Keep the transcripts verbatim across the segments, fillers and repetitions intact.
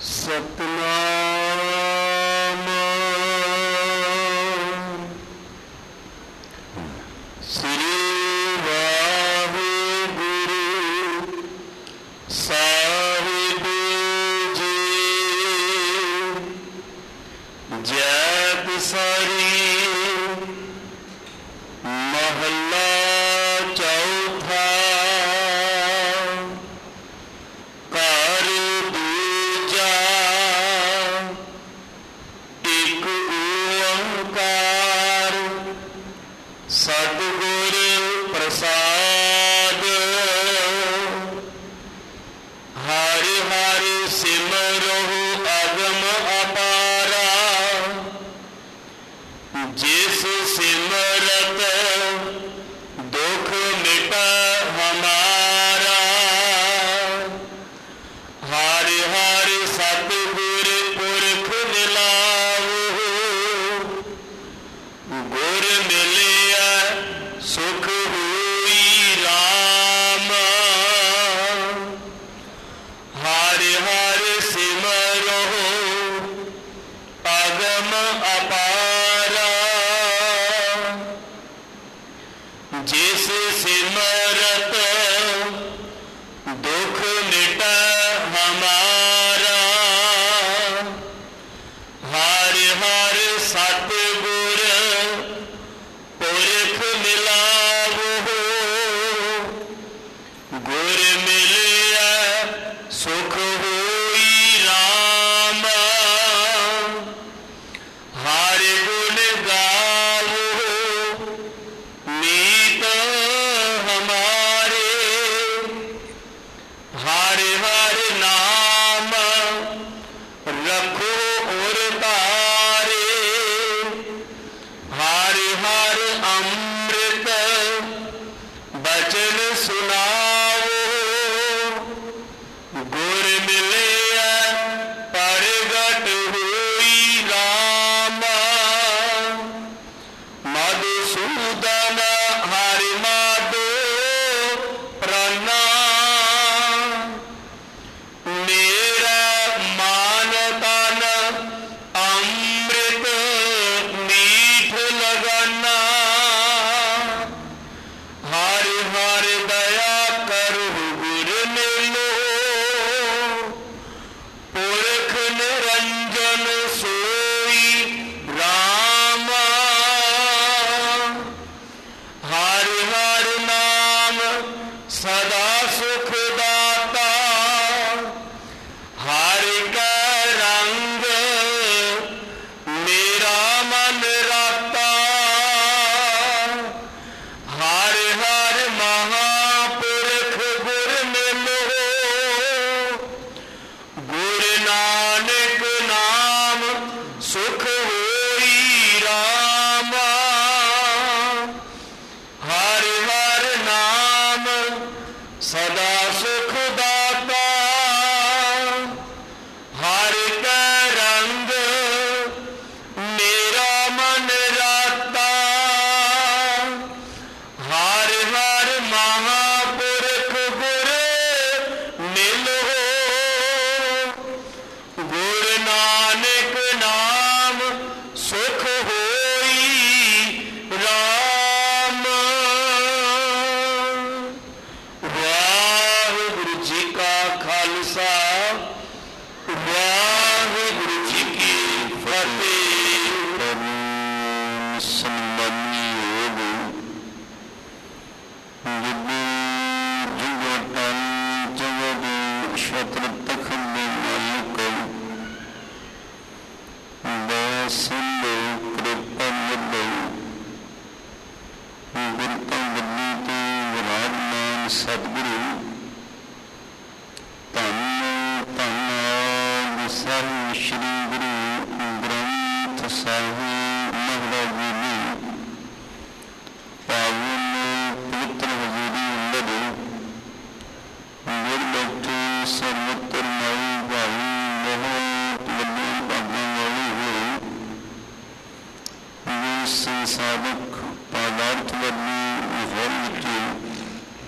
ਸਤਨਾਮ ਸ੍ਰੀ ਵਾਹਿਗੁਰੂ ਸਾਹਿਬ ਜੀ। ਜੈਤ ਸਾਰੀ ਮਹੱਲਾ ਚੌਥਾ। ਘਰ ਦੂਜਾ ਇੱਕ ਓਂਕਾਰ ਸਤਿਗੁਰ ਪ੍ਰਸਾਦ। ਹਰਿ ਹਰਿ ਸਿਮਰੋ ਅਗਮ ਅਪਾਰਾ। ਜਿਸ ਸਿਮਰਤ ਦੁਖ ਮਿਟੈ ਹਮਾਰਾ। ਹਰਿ ਹਰਿ ਸਤਿਗੁਰ ਪੁਰਖ ਮਿਲਾਵੋ। ਗੁਰ ਮਿਲਿਆ ਸੁਖ ਹੋਈ ਰਾਮ। ਹਰਿ ਹਰਿ ਸਿਮਰੋ ਅਗਮ ਅਪਾਰਾ। ਜਿਸ ਸਿਮਰਤ ਦੁਖ ਮਿਟੈ ਹਮਾਰਾ। ਹਰਿ ਹਰਿ ਸਤਿਗੁਰ ਪੁਰਖ ਮਿਲਾਵੋ। ਗੁਰ ਮਿਲਿਆ ਸੁਖ ਹੋਈ ਰਾਮ। ਹਰਿ ਗੁਣ ਗਾਵੋ ਨੀਤ ਹਮਾਰੇ। ਹਰਿ ਹਰਿ ਨਾਮ ਰੱਖੋ ਉਰ ਧਾਰੇ। ਹਰਿ ਹਰਿ ਅੰਮ੍ਰਿਤ ਬਚਨ ਸੁਨਾਵੋ। ਗੁਰ ਮਿਲਿਆ ਪ੍ਰਗਟ ਹੋਈ ਰਾਮ। ਮਧੁਸੂਦਨ ਹਰਿ ਮਾਧੋ ਪ੍ਰਣਾਮ। ਮੇਰਾ ਮਨ ਤਨ ਅੰਮ੍ਰਿਤ ਮੀਠ ਲਗਨਾ। ਹਰਿ ਹਰਿ ਦਇਆ ਕਰੋ ਗੁਰ ਮਿਲੋ। ਪੁਰਖ ਨਿਰੰਜਨ ਸੋਈ ਰਾਮ। ਹਰਿ ਹਰਿ ਨਾਮ ਸਦਾ ਸੁਖ ਦਾਤਾ। ਹਰਿ ਕੈ ਰੰਗ ਮੇਰਾ ਮਨ ਰਾਤਾ। ਹਰਿ ਹਰਿ ਮਹਾਂਪੁਰਖ ਗੁਰ ਮਿਲੋ। ਗੁਰ ਨਾਨਕ ਨਾਮ ਸੁਖ ਹੋਈ ਰਾਮ। ਹਰਿ ਹਰਿ ਨਾਮ ਸਦਾ ਸੁਖ ਦਾਤਾ। ਹਰਿ ਕੈ ਰੰਗ ਮੇਰਾ ਮਨ ਰਾਤਾ। ਹਰਿ ਹਰਿ ਮਹਾਂਪੁਰਖ ਗੁਰ ਮਿਲੋ। ਗੁਰ ਨਾਨਕ ਨਾਮ ਸੁਖ ਹੋਈ ਰਾਮ। ਵਾਹਿਗੁਰੂ ਜੀ ਕਾ ਖਾਲਸਾ ਵਾਹਿਗੁਰੂ ਜੀ ਕੀ ਫਤਿਹ। ਸੰਬੰਧੀ ਯੋਗ ਜਿੱਦੇ ਜੁਗਟਨ ਜਗਤ ਸ਼ਤਰ ਤਖਤ ਦੇ ਮਾਲਿਕ ਦਸੰਦੋ ਕਿਰਪਾ ਮਿਲੋ। ਗੁਰਤਾ ਗੱਦੀ ਤੇ ਵਿਰਾਜਮਾਨ ਸਤਿਗੁਰੂ ਧੰਨ ਧੰਨ ਸਾਹਿਬ ਸ੍ਰੀ ਗੁਰੂ ਗ੍ਰੰਥ ਸਾਹਿਬ ਮਹਾਰਾਜ ਜੀ ਨੇ ਪਾਵਨ ਪਵਿੱਤਰ ਹਜ਼ੂਰੀ ਅੰਦਰ ਗੁਰ ਬੈਠੇ ਸਰਵਤਰ ਮਾਈ ਭਾਈ ਬਹੁਤ ਵੱਡੇ ਭਾਗਾਂ ਵਾਲੇ ਹੋਏ। ਜਿਸ ਸੰਸਾਰਕ ਪਦਾਰਥ ਵੱਲੋਂ ਹੋਣ ਵਿੱਚ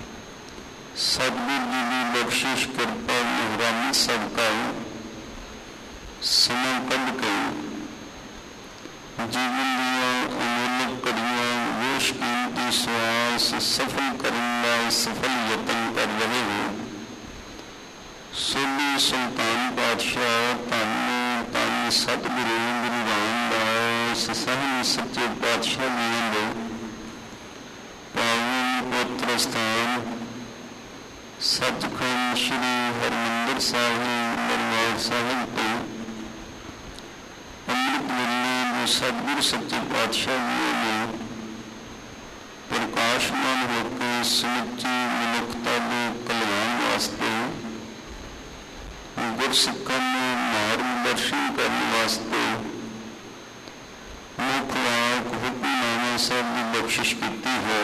ਸਤਿਗੁਰ ਜੀ ਦੀ ਬਖਸ਼ਿਸ਼ ਕਿਰਪਾ ਮਿਹਰਾਨੀ ਸਦਕਾ ਸਮਾਂ ਕੱਢ ਕੇ ਜੀਵਨ ਦੀਆਂ ਅਮੁੱਲਕ ਘੜੀਆਂ ਬੇਸ਼ਕੀਮਤੀ ਸਵਾਸ ਸਫਲ ਕਰਨ ਦਾ ਸਫਲ ਯਤਨ ਕਰ ਰਹੇ ਹੋ। ਸੋਢੀ ਸੁਲਤਾਨ ਪਾਤਸ਼ਾਹ ਧੰਨ ਧੰਨ ਸਤਿਗੁਰੂ ਗੁਰੂ ਰਾਮਦਾਸ ਸਾਹਿਬ ਸੱਚੇ ਪਾਤਸ਼ਾਹ ਜੀਆਂ ਦੇ ਪਾਵਨ ਪਵਿੱਤਰ ਸਥਾਨ ਸੱਚਖੰਡ ਸ੍ਰੀ ਹਰਿਮੰਦਰ ਸਾਹਿਬ ਦਰਬਾਰ ਸਾਹਿਬ ਤੋਂ ਅੰਮ੍ਰਿਤ ਵੇਲੇ ਜੋ ਸਤਿਗੁਰੂ ਸੱਚੇ ਪਾਤਸ਼ਾਹ ਜੀ ਨੇ ਪ੍ਰਕਾਸ਼ਮਾਨ ਹੋ ਕੇ ਸਮੁੱਚੀ ਮਨੁੱਖਤਾ ਦੇ ਕਲਿਆਣ ਵਾਸਤੇ ਗੁਰਸਿੱਖਾਂ ਨੂੰ ਮਾਰਗ ਦਰਸ਼ਨ ਕਰਨ ਵਾਸਤੇ ਮੁੱਖ ਵਾਕ ਹੁਕਮਨਾਮਾ ਸਾਹਿਬ ਦੀ ਬਖਸ਼ਿਸ਼ ਕੀਤੀ ਹੈ।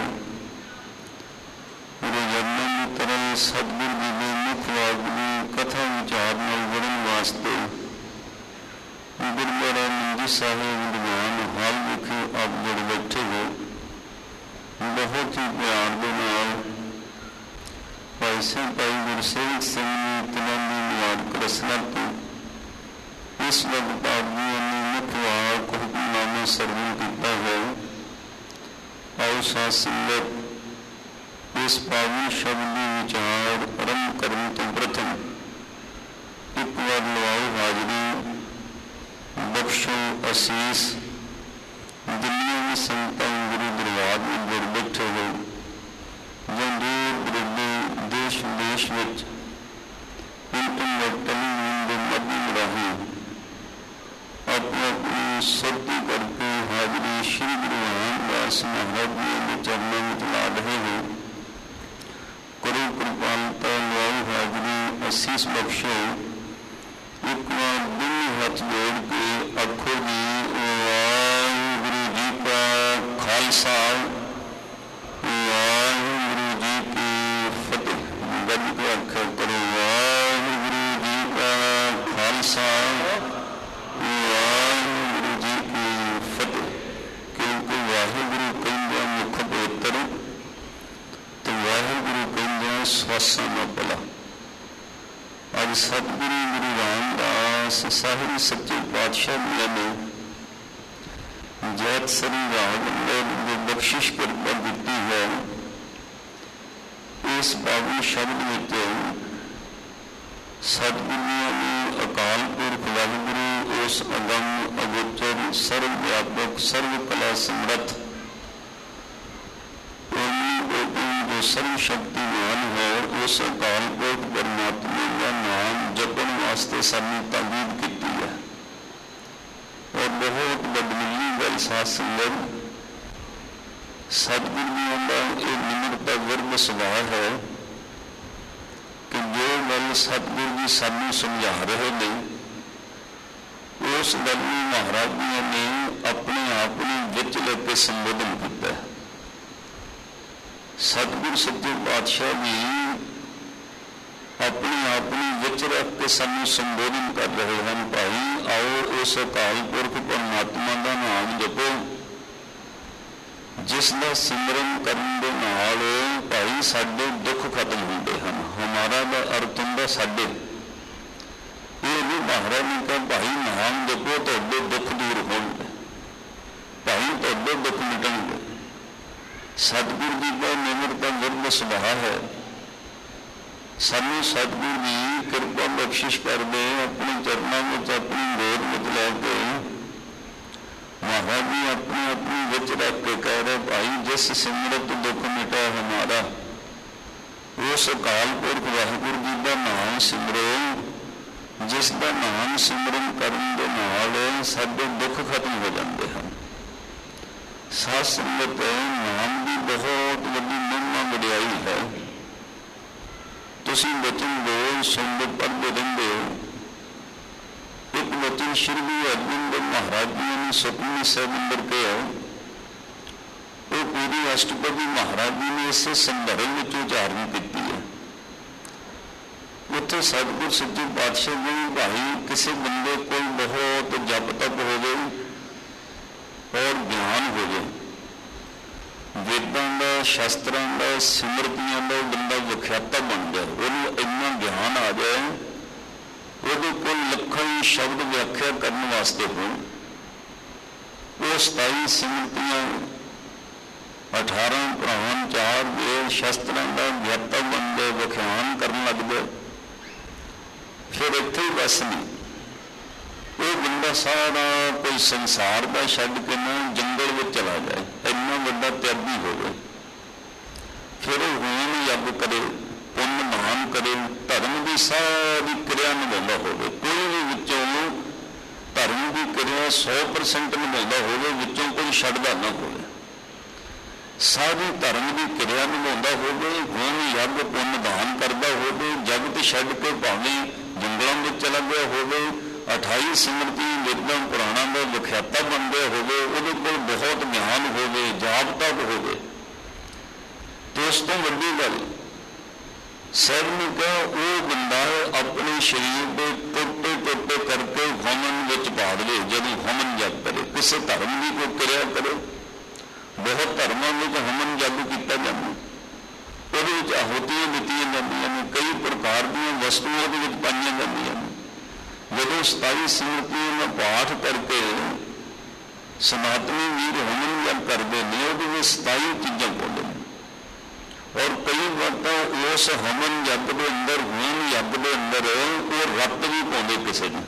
ਰੋਜ਼ਾਨਾ ਦੀ ਤਰ੍ਹਾਂ ਸਤਿਗੁਰੂ ਜੀ ਦੇ ਮੁੱਖ ਵਾਕ ਦੀ ਕਥਾ ਵਿਚਾਰ ਨਾਲ ਜੁੜਨ ਵਾਸਤੇ ਗੁਰਦੁਆਰਾ ਮੰਜੀ ਸਾਹਿਬ ਦੀਵਾਨ ਹਾਲ ਵਿਖੇ ਆਪ ਜੁੜ ਬੈਠੇ ਹੋ। ਬਹੁਤ ਹੀ ਪਿਆਰ ਦੇ ਨਾਲ ਭਾਈ ਸਿੰਘ ਭਾਈ ਗੁਰਸੇਵਕ ਸਿੰਘ ਨੇ ਤਲਵੰਡੀ ਮੁਬਾਰਕ ਰਸਨਾ ਤੋਂ ਇਸ ਵਕਤ ਆਪ ਜੀ ਨੇ ਮੁੱਖ ਵਾਕ ਹੁਕਮਨਾਮਾ ਸਰਵਣ ਕੀਤਾ ਹੈ। ਆਓ ਸਾਧ ਸੰਗਤ ਇਸ ਪਾਵਨ ਸ਼ਬਦ ਦੇ ਵਿਚਾਰ ਆਰੰਭ ਕਰਨ ਤੋਂ ਪ੍ਰਥਮ ਇੱਕ ਵਾਰ ਲਵਾਓ ਹਾਜ਼ਰੀ, ਬਖਸ਼ੋ ਅਸੀਸ। ਦੁਨੀਆਂ ਦੀ ਸੰਗਤਾਂ ਗੁਰੂ ਦਰਬਾਰ ਵਿੱਚ ਜੁੜ ਬੈਠੇ ਹੋ ਜਾਂ ਦੂਰ ਦੁਰਾਡੇ ਦੇਸ਼ ਵਿਦੇਸ਼ ਵਿੱਚ ਇੰਟਰਨੈਟ ਟੈਲੀਵਿਜ਼ਨ ਦੇ ਮਾਧਿਅਮ ਰਾਹੀਂ ਆਪਣੀ ਆਪਣੀ ਸੁਰਤੀ ਕਰਕੇ ਹਾਜ਼ਰੀ ਸ਼੍ਰੀ ਗੁਰੂ ਰਾਮਦਾਸ ਮਹਾਰਾਜ ਜੀ ਦੇ ਚਰਨਾਂ ਵਿੱਚ ਲਾ ਰਹੇ ਹੋ। ਕਰੋ ਕਿਰਪਾਲਤਾ, ਲਵਾਓ ਹਾਜ਼ਰੀ, ਅਸੀਸ ਬਖਸ਼ੋ। ਇੱਕ ਵਾਰ ਦੋਵੇਂ ਹੱਥ ਜੋੜ ਕੇ ਆਖੋ ਜੀ ਵਾਹਿਗੁਰੂ ਜੀ ਕਾ ਖਾਲਸਾ ਵਾਹਿਗੁਰੂ ਜੀ ਕੀ ਫਤਿਹ। ਗੱਜ ਕੇ ਆਖਿਆ ਕਰੋ ਵਾਹਿਗੁਰੂ ਜੀ ਕਾ ਖਾਲਸਾ ਵਾਹਿਗੁਰੂ ਜੀ ਕੀ ਫਤਿਹ। ਕਿਉਂਕਿ ਵਾਹਿਗੁਰੂ ਕਹਿੰਦਿਆਂ ਮੁੱਖ ਪਵਿੱਤਰ ਤੇ ਵਾਹਿਗੁਰੂ ਕਹਿੰਦਿਆਂ ਸਵਾਸਾਂ ਦਾ ਭਲਾ। ਅੱਜ ਸਤਿਗੁਰੂ ਗੁਰੂ ਰਾਮਦਾਸ ਸਾਹਿਬ ਸੱਚੇ ਪਾਤਸ਼ਾਹ ਜੀ ਨੇ ਜੈਤ ਸਰੀ ਰਾਗ ਦੀ ਬਖਸ਼ਿਸ਼ ਕਿਰਪਾ ਦਿੱਤੀ ਹੈ। ਇਸ ਪਾਵਨ ਸ਼ਬਦ ਵਿੱਚ ਸਤਿਗੁਰੂ ਨੂੰ ਅਕਾਲ ਪੁਰਖ ਵਾਹਿਗੁਰੂ ਉਸ ਅਗੰਮ ਅਗੋਚਰ ਸਰਵ ਵਿਆਪਕ ਸਰਵ ਕਲਾ ਸਮਰੱਥ ਜੋ ਸਰਵ ਸ਼ਕਤੀਮਾਨ ਹੈ ਉਸ ਅਕਾਲ ਪੁਰਖ ਪਰਮਾਤਮਾ ਦਾ ਨਾਮ ਜਪਣ ਵਾਸਤੇ ਸਾਨੂੰ ਤਾਕੀਦ ਕੀਤੀ ਹੈ। ਔਰ ਬਹੁਤ ਬਦਮੀਲੀ ਗੱਲ ਸਾਧ ਸੰਗਤ, ਸਤਿਗੁਰੂ ਦਾ ਇਹ ਨਿਮਰਤਾ ਵਰਗ ਸੁਭਾਅ ਹੈ ਕਿ ਜੋ ਗੱਲ ਸਤਿਗੁਰੂ ਜੀ ਸਾਨੂੰ ਸਮਝਾ ਰਹੇ ਨੇ ਉਸ ਗੱਲ ਨੂੰ ਮਹਾਰਾਜ ਜੀ ਨੇ ਆਪਣੇ ਆਪ ਨੂੰ ਵਿੱਚ ਲੈ ਕੇ ਸੰਬੋਧਨ ਕੀਤਾ। ਸਤਿਗੁਰੂ ਸੱਚੇ ਪਾਤਸ਼ਾਹ ਜੀ ਆਪਣੇ ਆਪ ਨੂੰ ਵਿੱਚ ਰੱਖ ਕੇ ਸਾਨੂੰ ਸੰਬੋਧਨ ਕਰ ਰਹੇ ਹਨ। ਭਾਈ ਆਓ ਉਸ ਅਕਾਲ ਪੁਰਖ ਪਰਮਾਤਮਾ ਦਾ ਨਾਮ ਜਪੋ ਜਿਸ ਦਾ ਸਿਮਰਨ ਕਰਨ ਦੇ ਨਾਲ ਭਾਈ ਸਾਡੇ ਦੁੱਖ ਖਤਮ ਹੁੰਦੇ ਹਨ। ਹਮਾਰਾ ਦਾ ਅਰਥ ਹੁੰਦਾ ਸਾਡੇ। ਇਹ ਵੀ ਮਹਾਰਾਜ ਨੇ ਕਿਹਾ ਭਾਈ ਨਾਮ ਜਪੋ ਤੁਹਾਡੇ ਦੁੱਖ ਦੂਰ ਹੋਣਗੇ, ਭਾਈ ਤੁਹਾਡੇ ਦੁੱਖ ਮਿਟਣਗੇ। ਸਤਿਗੁਰੂ ਜੀ ਦਾ ਨਿਮਰਤਾ ਵਰਗ ਸੁਭਾਅ ਹੈ। ਸਾਨੂੰ ਸਤਿਗੁਰੂ ਜੀ ਕਿਰਪਾ ਬਖਸ਼ਿਸ਼ ਕਰਦੇ ਆਪਣੇ ਚਰਨਾਂ ਵਿੱਚ ਆਪਣੀ ਗੋਦ ਵਿੱਚ ਲੈ ਕੇ ਮਹਾਰਾਜ ਜੀ ਆਪਣੇ ਆਪਣੀ ਵਿੱਚ ਰੱਖ ਕੇ ਕਹਿ ਰਹੇ ਭਾਈ ਜਿਸ ਸਿਮਰਤ ਦੁੱਖ ਮਿਟਾ ਹਮਾਰਾ ਉਸ ਅਕਾਲ ਪੁਰਖ ਵਾਹਿਗੁਰੂ ਜੀ ਦਾ ਨਾਮ ਸਿਮਰੋ ਜਿਸ ਦਾ ਨਾਮ ਸਿਮਰਨ ਕਰਨ ਦੇ ਨਾਲ ਸਾਡੇ ਦੁੱਖ ਖਤਮ ਹੋ ਜਾਂਦੇ ਹਨ। ਸਾਧ ਸੰਗਤ ਨਾਮ ਦੀ ਬਹੁਤ ਵੱਡੀ ਮਹਿਮਾ ਵਡਿਆਈ ਹੈ। ਤੁਸੀਂ ਬਚਨ ਰੋਜ਼ ਸੁਣਦੇ ਪੜ੍ਹਦੇ ਰਹਿੰਦੇ ਹੋ। ਇੱਕ ਬਚਨ ਸ਼੍ਰੀ ਗੁਰੂ ਅਰਜਨ ਦੇਵ ਮਹਾਰਾਜ ਜੀ ਨੇ ਸੁਖਮਨੀ ਸਾਹਿਬ ਅੰਦਰ ਕਿਹਾ, ਉਹ ਪੂਰੀ ਅਸ਼ਟਪਦੀ ਮਹਾਰਾਜ ਜੀ ਨੇ ਇਸੇ ਸੰਦਰਭ ਵਿੱਚ ਉਚਾਰਨ ਕੀਤੀ ਹੈ। ਉੱਥੇ ਸਤਿਗੁਰ ਸੱਚੇ ਪਾਤਸ਼ਾਹ ਜੀ ਭਾਈ ਕਿਸੇ ਬੰਦੇ ਕੋਲ ਬਹੁਤ ਜਪ ਤਪ ਹੋਵੇ ਔਰ ਗਿਆਨ ਹੋ ਜਾਏ, ਵੇਦਾਂ ਦਾ ਸ਼ਾਸਤਰਾਂ ਦਾ ਸਿਮਰਤੀਆਂ ਦਾ ਬੰਦਾ ਵਿਖਿਆਤਾ ਬਣ ਜਾਏ, ਉਹਨੂੰ ਇੰਨਾ ਗਿਆਨ ਆ ਜਾਏ ਉਹਦੇ ਕੋਲ ਲੱਖਾਂ कोई शब्द व्याख्या करने वास्ते हो वो सताई सिमरतियां अठारह पुराण चार वेद शास्त्रां का व्यापा बनते व्याख्यान करन लगदे फिर इत्थे ही बस नहीं वो बंदा सारा कोई संसार का छड्ड के ना जंगल में चला जाए इन्ना बड़ा त्यागी होवे फिर होम यज्ञ करे पुण्य महान करे धर्म की सारी क्रिया निभाता होवे कोई भी विचों धर्म की क्रिया सौ परसेंट निभाता होवे विचों कोई छड्डदा ना होवे सारी धर्म की क्रिया निभाता होवे होम यज्ञ पुण्य दान करता होवे जगत छड्ड के भावें जंगलों में चला गया होवे अठाई सिमरती वेदां पुराणों का विख्याता बन गया होवे उहदे कोल बहुत ज्ञान होवे जाप तक होवे तो उस तो वड्डी गल सर ने कहा वो बंदा अपने शरीर के टोटे टोटे करके होमन विच पा दे जब होमन जग करे किसी धर्म की कोई क्रिया करे बहुत धर्मों में होमन जग किया जाता वो आहुतियां दित्तियां जांदियां ने कई प्रकार दी वस्तुओं के पाईयां जांदियां ने जदों सताई सिमरतियों का पाठ करके सनातनी वीर होमन जग करते हैं वो सताई चीज़ां बोलते हैं और कई बार उस हवन यज्ञ के अंदर होम यज्ञ के अंदर वो रत भी पाते किसी ने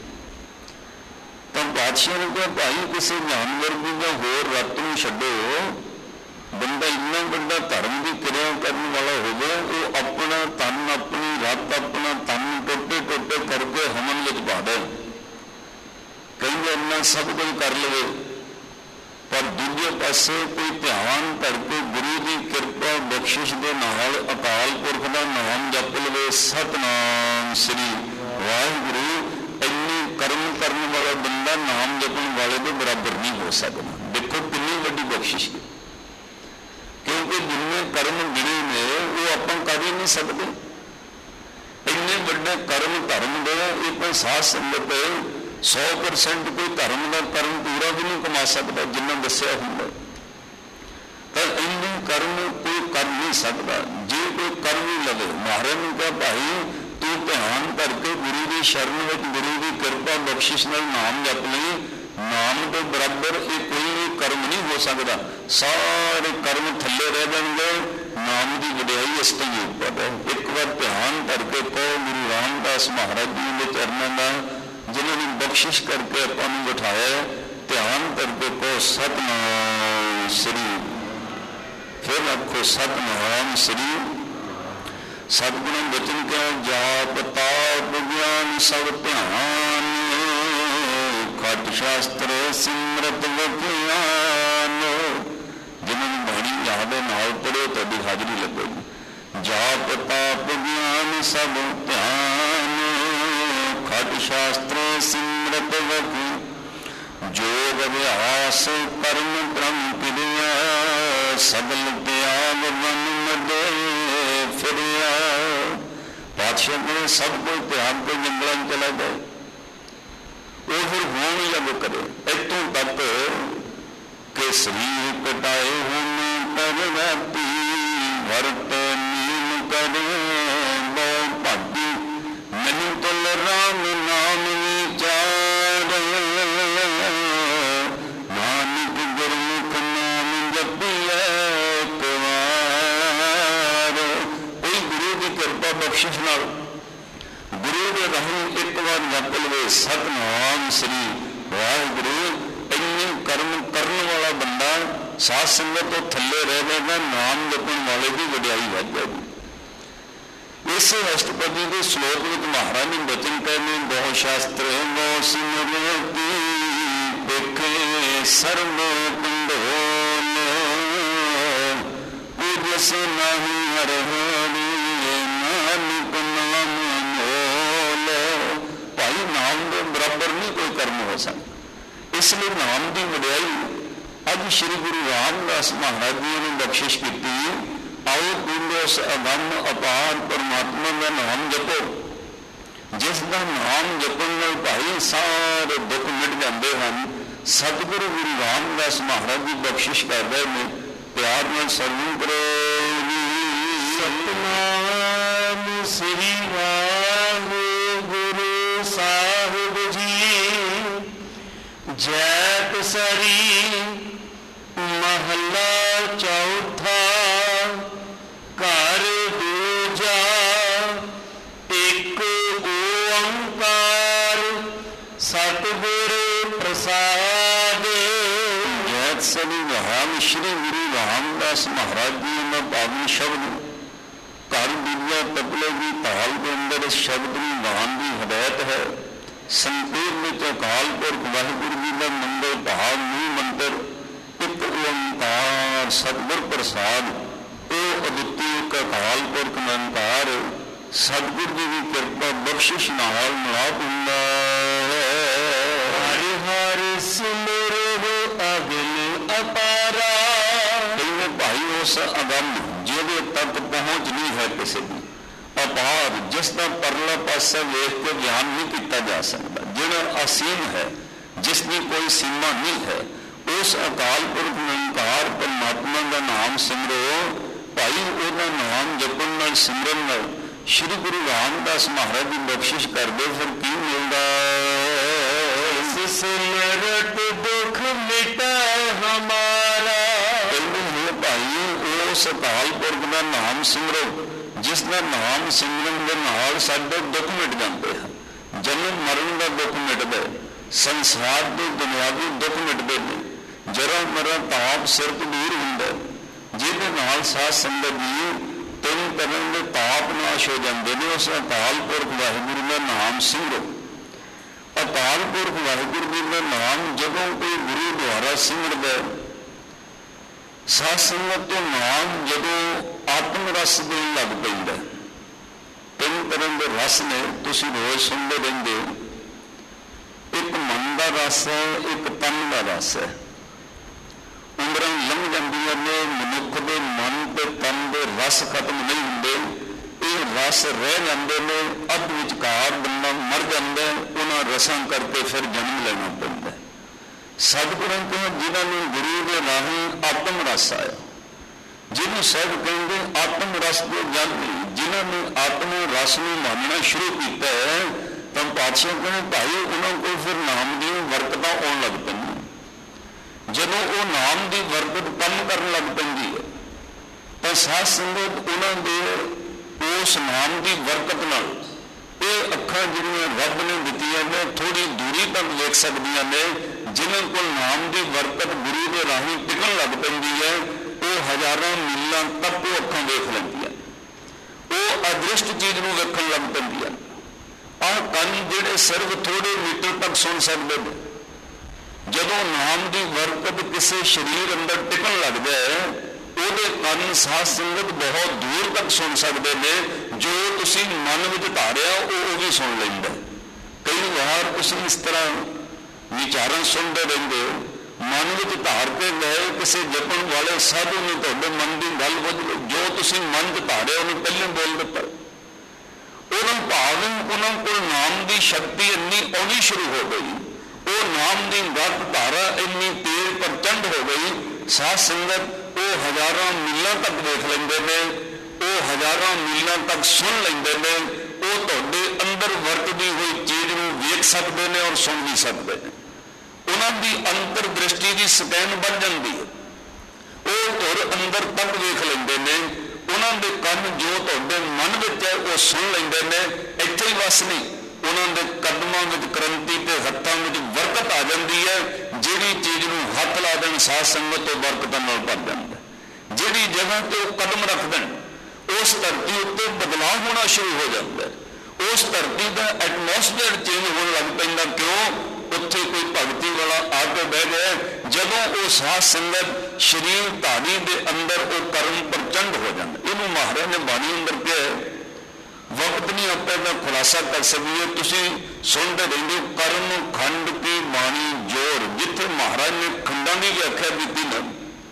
तो बादशाह ने कहा भाई किसी जानवर की या होर रत में छड्डो बंदा इन्ना बड़ा धर्म की क्रिया करने वाला होवे वो अपना तन अपनी रत अपना तन टोटे टोटे करके हवन में पा दे कई इन्ना सब कुछ कर लवे पर दूजे पासे कोई ध्यान करके गुरु की कृपा बख्शिश के नाल अकाल पुरख का नाम जप लवे सतनाम श्री वाहिगुरु इन्नी कर्म करने वाला बंदा नाम जपन वाले के बराबर नहीं हो सकता देखो कितनी बड़ी बख्शिश है क्योंकि जिन्ने कर्म गिने ने वो आप कर ही नहीं सकते इन्ने बड़े कर्म धर्म दे एक साध संगत सौ परसेंट कोई धर्म का कर्म पूरा भी नहीं कमा सकता जिन्ना दसिया होंगे तो इन्ने कर्म कोई कर नहीं सकता जे कोई कर भी लगे महाराज ने कहा भाई तू ध्यान करके गुरु की शरण में गुरु की कृपा बख्शिश नाल नाम जप लई नाम के बराबर ये कोई भी कर्म नहीं हो सकता सारे कर्म थले रह जाएंगे नाम की वडियाई इस तो ही ऊपर है एक बार ध्यान करके कहो गुरु रामदास महाराज जी के चरणों का जिन्होंने बख्शिश करके अपन बिठाया ध्यान करके कहो सतनाम श्री फिर आखो सतनाम श्री सतगुरु वचन क्या जाप ताप ज्ञान सब ध्यान खट शास्त्र सिमरत विज्ञान जिन्होंने बाणी याद नाल पढ़ो तो हाजरी लगेगी जाप ताप ज्ञान सब ध्यान खट शास्त्र सिमरत वकी जोग अभ्यास कर्म क्रम क्रिया सबल त्याग मन मदे फिरिया बादशाह ने सब कोई त्याग के जंगलों में चला गए वो फिर होम यज्ञ करे इतों तक के शरीर कटाए होने पर राती भरत नीम करे बहु भागी नहीं तुल राम नाम विचार नानक गुरमुख नाम जपिए कुमार कोई गुरु की कृपा बख्शिश नाल गुरु के रहम एक बार जप लवे सतनाम श्री वाहिगुरु इन्नी कर्म करने वाला बंदा साध संगत तो थले रह जाएगा नाम जपन वाले की वडियाई बढ़ जाएगी इस अष्टपदी के श्लोक में महाराज ने वचन कहने बहु शास्त्र बहु सिमरती देखे सर्व कुंडोल पूज्य से नहीं हर हरि नानक नाम मोल भाई नाम के बराबर नहीं कोई कर्म हो सकता इसलिए नाम की वडियाई अज श्री गुरु रामदास महाराज जी ने बख्शिश की आओ पीलो उस अगम अपार परमात्मा का नाम जपो जिसका नाम जपन नाल भाई सारे दुख मिट जाते हैं सतगुरु गुरु रामदास महाराज जी बख्शिश कर रहे हैं प्यार में सरवण करो सतनाम श्री वाहिगुरु साहिब जी जैत सरी महला चौथा घर दूजा एक ओंकार सतगुर प्रसाद। जैत सरी महान श्री गुरु रामदास महाराज जी ने पावन शब्द घर दूजा तबले की ताल के अंदर इस शब्द की महान की हदायत है। संपूर्ण में अकाल पुरख वाहिगुरू जी का मंगल भाव मूल मंत्र एक ओंकार सतगुर प्रसाद। वो अद्वितीय एक अकाल पुरख निरंकार सतगुर जी की कृपा बख्शिश नाल मिलाप हुंदा है। हरि हरि सिमरो अगम अपारा। कई भाई उस अगम जिहदे तक पहुँच नहीं है किसी की, अपार जिसका परला पासा वेख के ध्यान नहीं किया जा सकता, जिहड़ा असीम है जिसकी कोई सीमा नहीं है, उस अकाल पुरख निरंकार परमात्मा का नाम सिमरो। भाई उहदा नाम जपण नाल सिमरन नाल श्री गुरु रामदास महाराज की बख्शिश कर दे, फिर की मिलता? सिमरत दुख मिटा हमारा। कहते भाई उस अकाल पुरख का नाम सिमरो जिसका नाम सिमरन के नाल साडे दुख मिट जाते हैं। जन्म मरण का दुख मिटता है, संसार के दुनियावी दुख मिटते हैं, जरा मरा ताप सिर तो दूर होंगे। जिहदे नाल साध संगत जी तीन तरह के ताप नाश हो जाते हैं। उस अकाल पुरख वाहिगुरू का नाम सिमरो। अकाल पुरख वाहिगुरू जी का नाम जदों कोई गुरु द्वारा सिमरदा साध संगत तो नाम जदों आत्म रस देन लग पैंदा। तीन तरह के रस ने तुसीं रोज सुनते रहंदे हो। एक मन का रस है, एक तन का रस है। उम्रां लंघ जांदियां ने, मनुख के मन के तन के रस खत्म नहीं होंदे, ये रस रह जाते हैं। अध विचकार बंदा मर जाता है, उन्हां रसां करके फिर जन्म लेना पैंदा है। सतगुरां तो जिन्होंने गुरु के राही आत्म रस आया, जिन्होंने सब कहेंगे आत्म रस को जानी, जिन्होंने आत्म रस में मानना शुरू किया है, तो पातशाह कहते भाई उन्होंने को फिर नाम की बरकत आने लग पी। जदों वो नाम की बरकत कम कर लग पी है तो साध संगत उन्होंने उस नाम की बरकत नाल ये अखां जिहड़ियां रब ने दित्तियां ने थोड़ी दूरी तक देख सकदियां ने। जिन्हां कोल नाम की बरकत गुरु के राही टिकन लग पैंदी है, वो हजारों मीलों तक वो अखां देख लैंदियां, वो अदृष्ट चीज़ नूं वेखण लग पैंदियां। आह कंन जिहड़े सिर्फ थोड़े मीटर तक सुन सकते हैं, जदों नाम की बरकत किसी शरीर अंदर टिकन लग जाए, ਉਹਦੇ ਕੰਨ ਸਾਧ संगत बहुत दूर तक सुन सकते हैं। जो तुसी मन में धारिया वो भी सुन लेंदा। कई बार तुसी इस तरह विचारण सुनते रहते हो, मन में धार के गए किसी जपण वाले साधु ने तुहाडे मन की गल बुझ ली, जो तुसी मन में धारिया उन्हें पहले बोल दिता। उन्होंने भाव उन्होंने को नाम की शक्ति इन्नी आनी शुरू हो गई, वो नाम की गत धारा इन्नी तेज प्रचंड हो गई। साध संगत वो हजारों मीलों तक देख लेंदे ने, वो हजारों मीलों तक सुन लेंदे ने, वो तुहाडे अंदर वरतदी हुई चीज़ नूं वेख सकते हैं और सुन भी सकते हैं। उन्होंने अंतर दृष्टि की स्कैन बढ़ जाती है, वो तुर अंदर तक वेख लेंदे ने। उन्होंने कन जो तुहाडे मन विच है वो सुन लेंदे ने। इत्थे ही बस नहीं, उन्होंने कदमों में करंती ते हत्थों में बरकत आ जाती है। जिहड़ी चीज़ नूं हथ ला देण साध संगत तो बरकत नाल भर जांदा। जिहड़ी जगह ते कदम रख देण उस धरती उत्ते बदलाव होना शुरू हो जाता है। उस धरती का एटमोसफेयर चेंज होने लग पैंदा। क्यों? उत्थे कोई भगती वाला आके बह गया। जदों वो साध संगत शरीर धारी के अंदर वो कर्म प्रचंड हो जाता। इनू महाराज ने बाणी अंदर कहा, वक्त नहीं आप इसका खुलासा कर सकिए, तुसी सुनते रहेंगे। कर्म खंड की बाणी जोर, जिथे महाराज ने खंडा की व्याख्या की ना,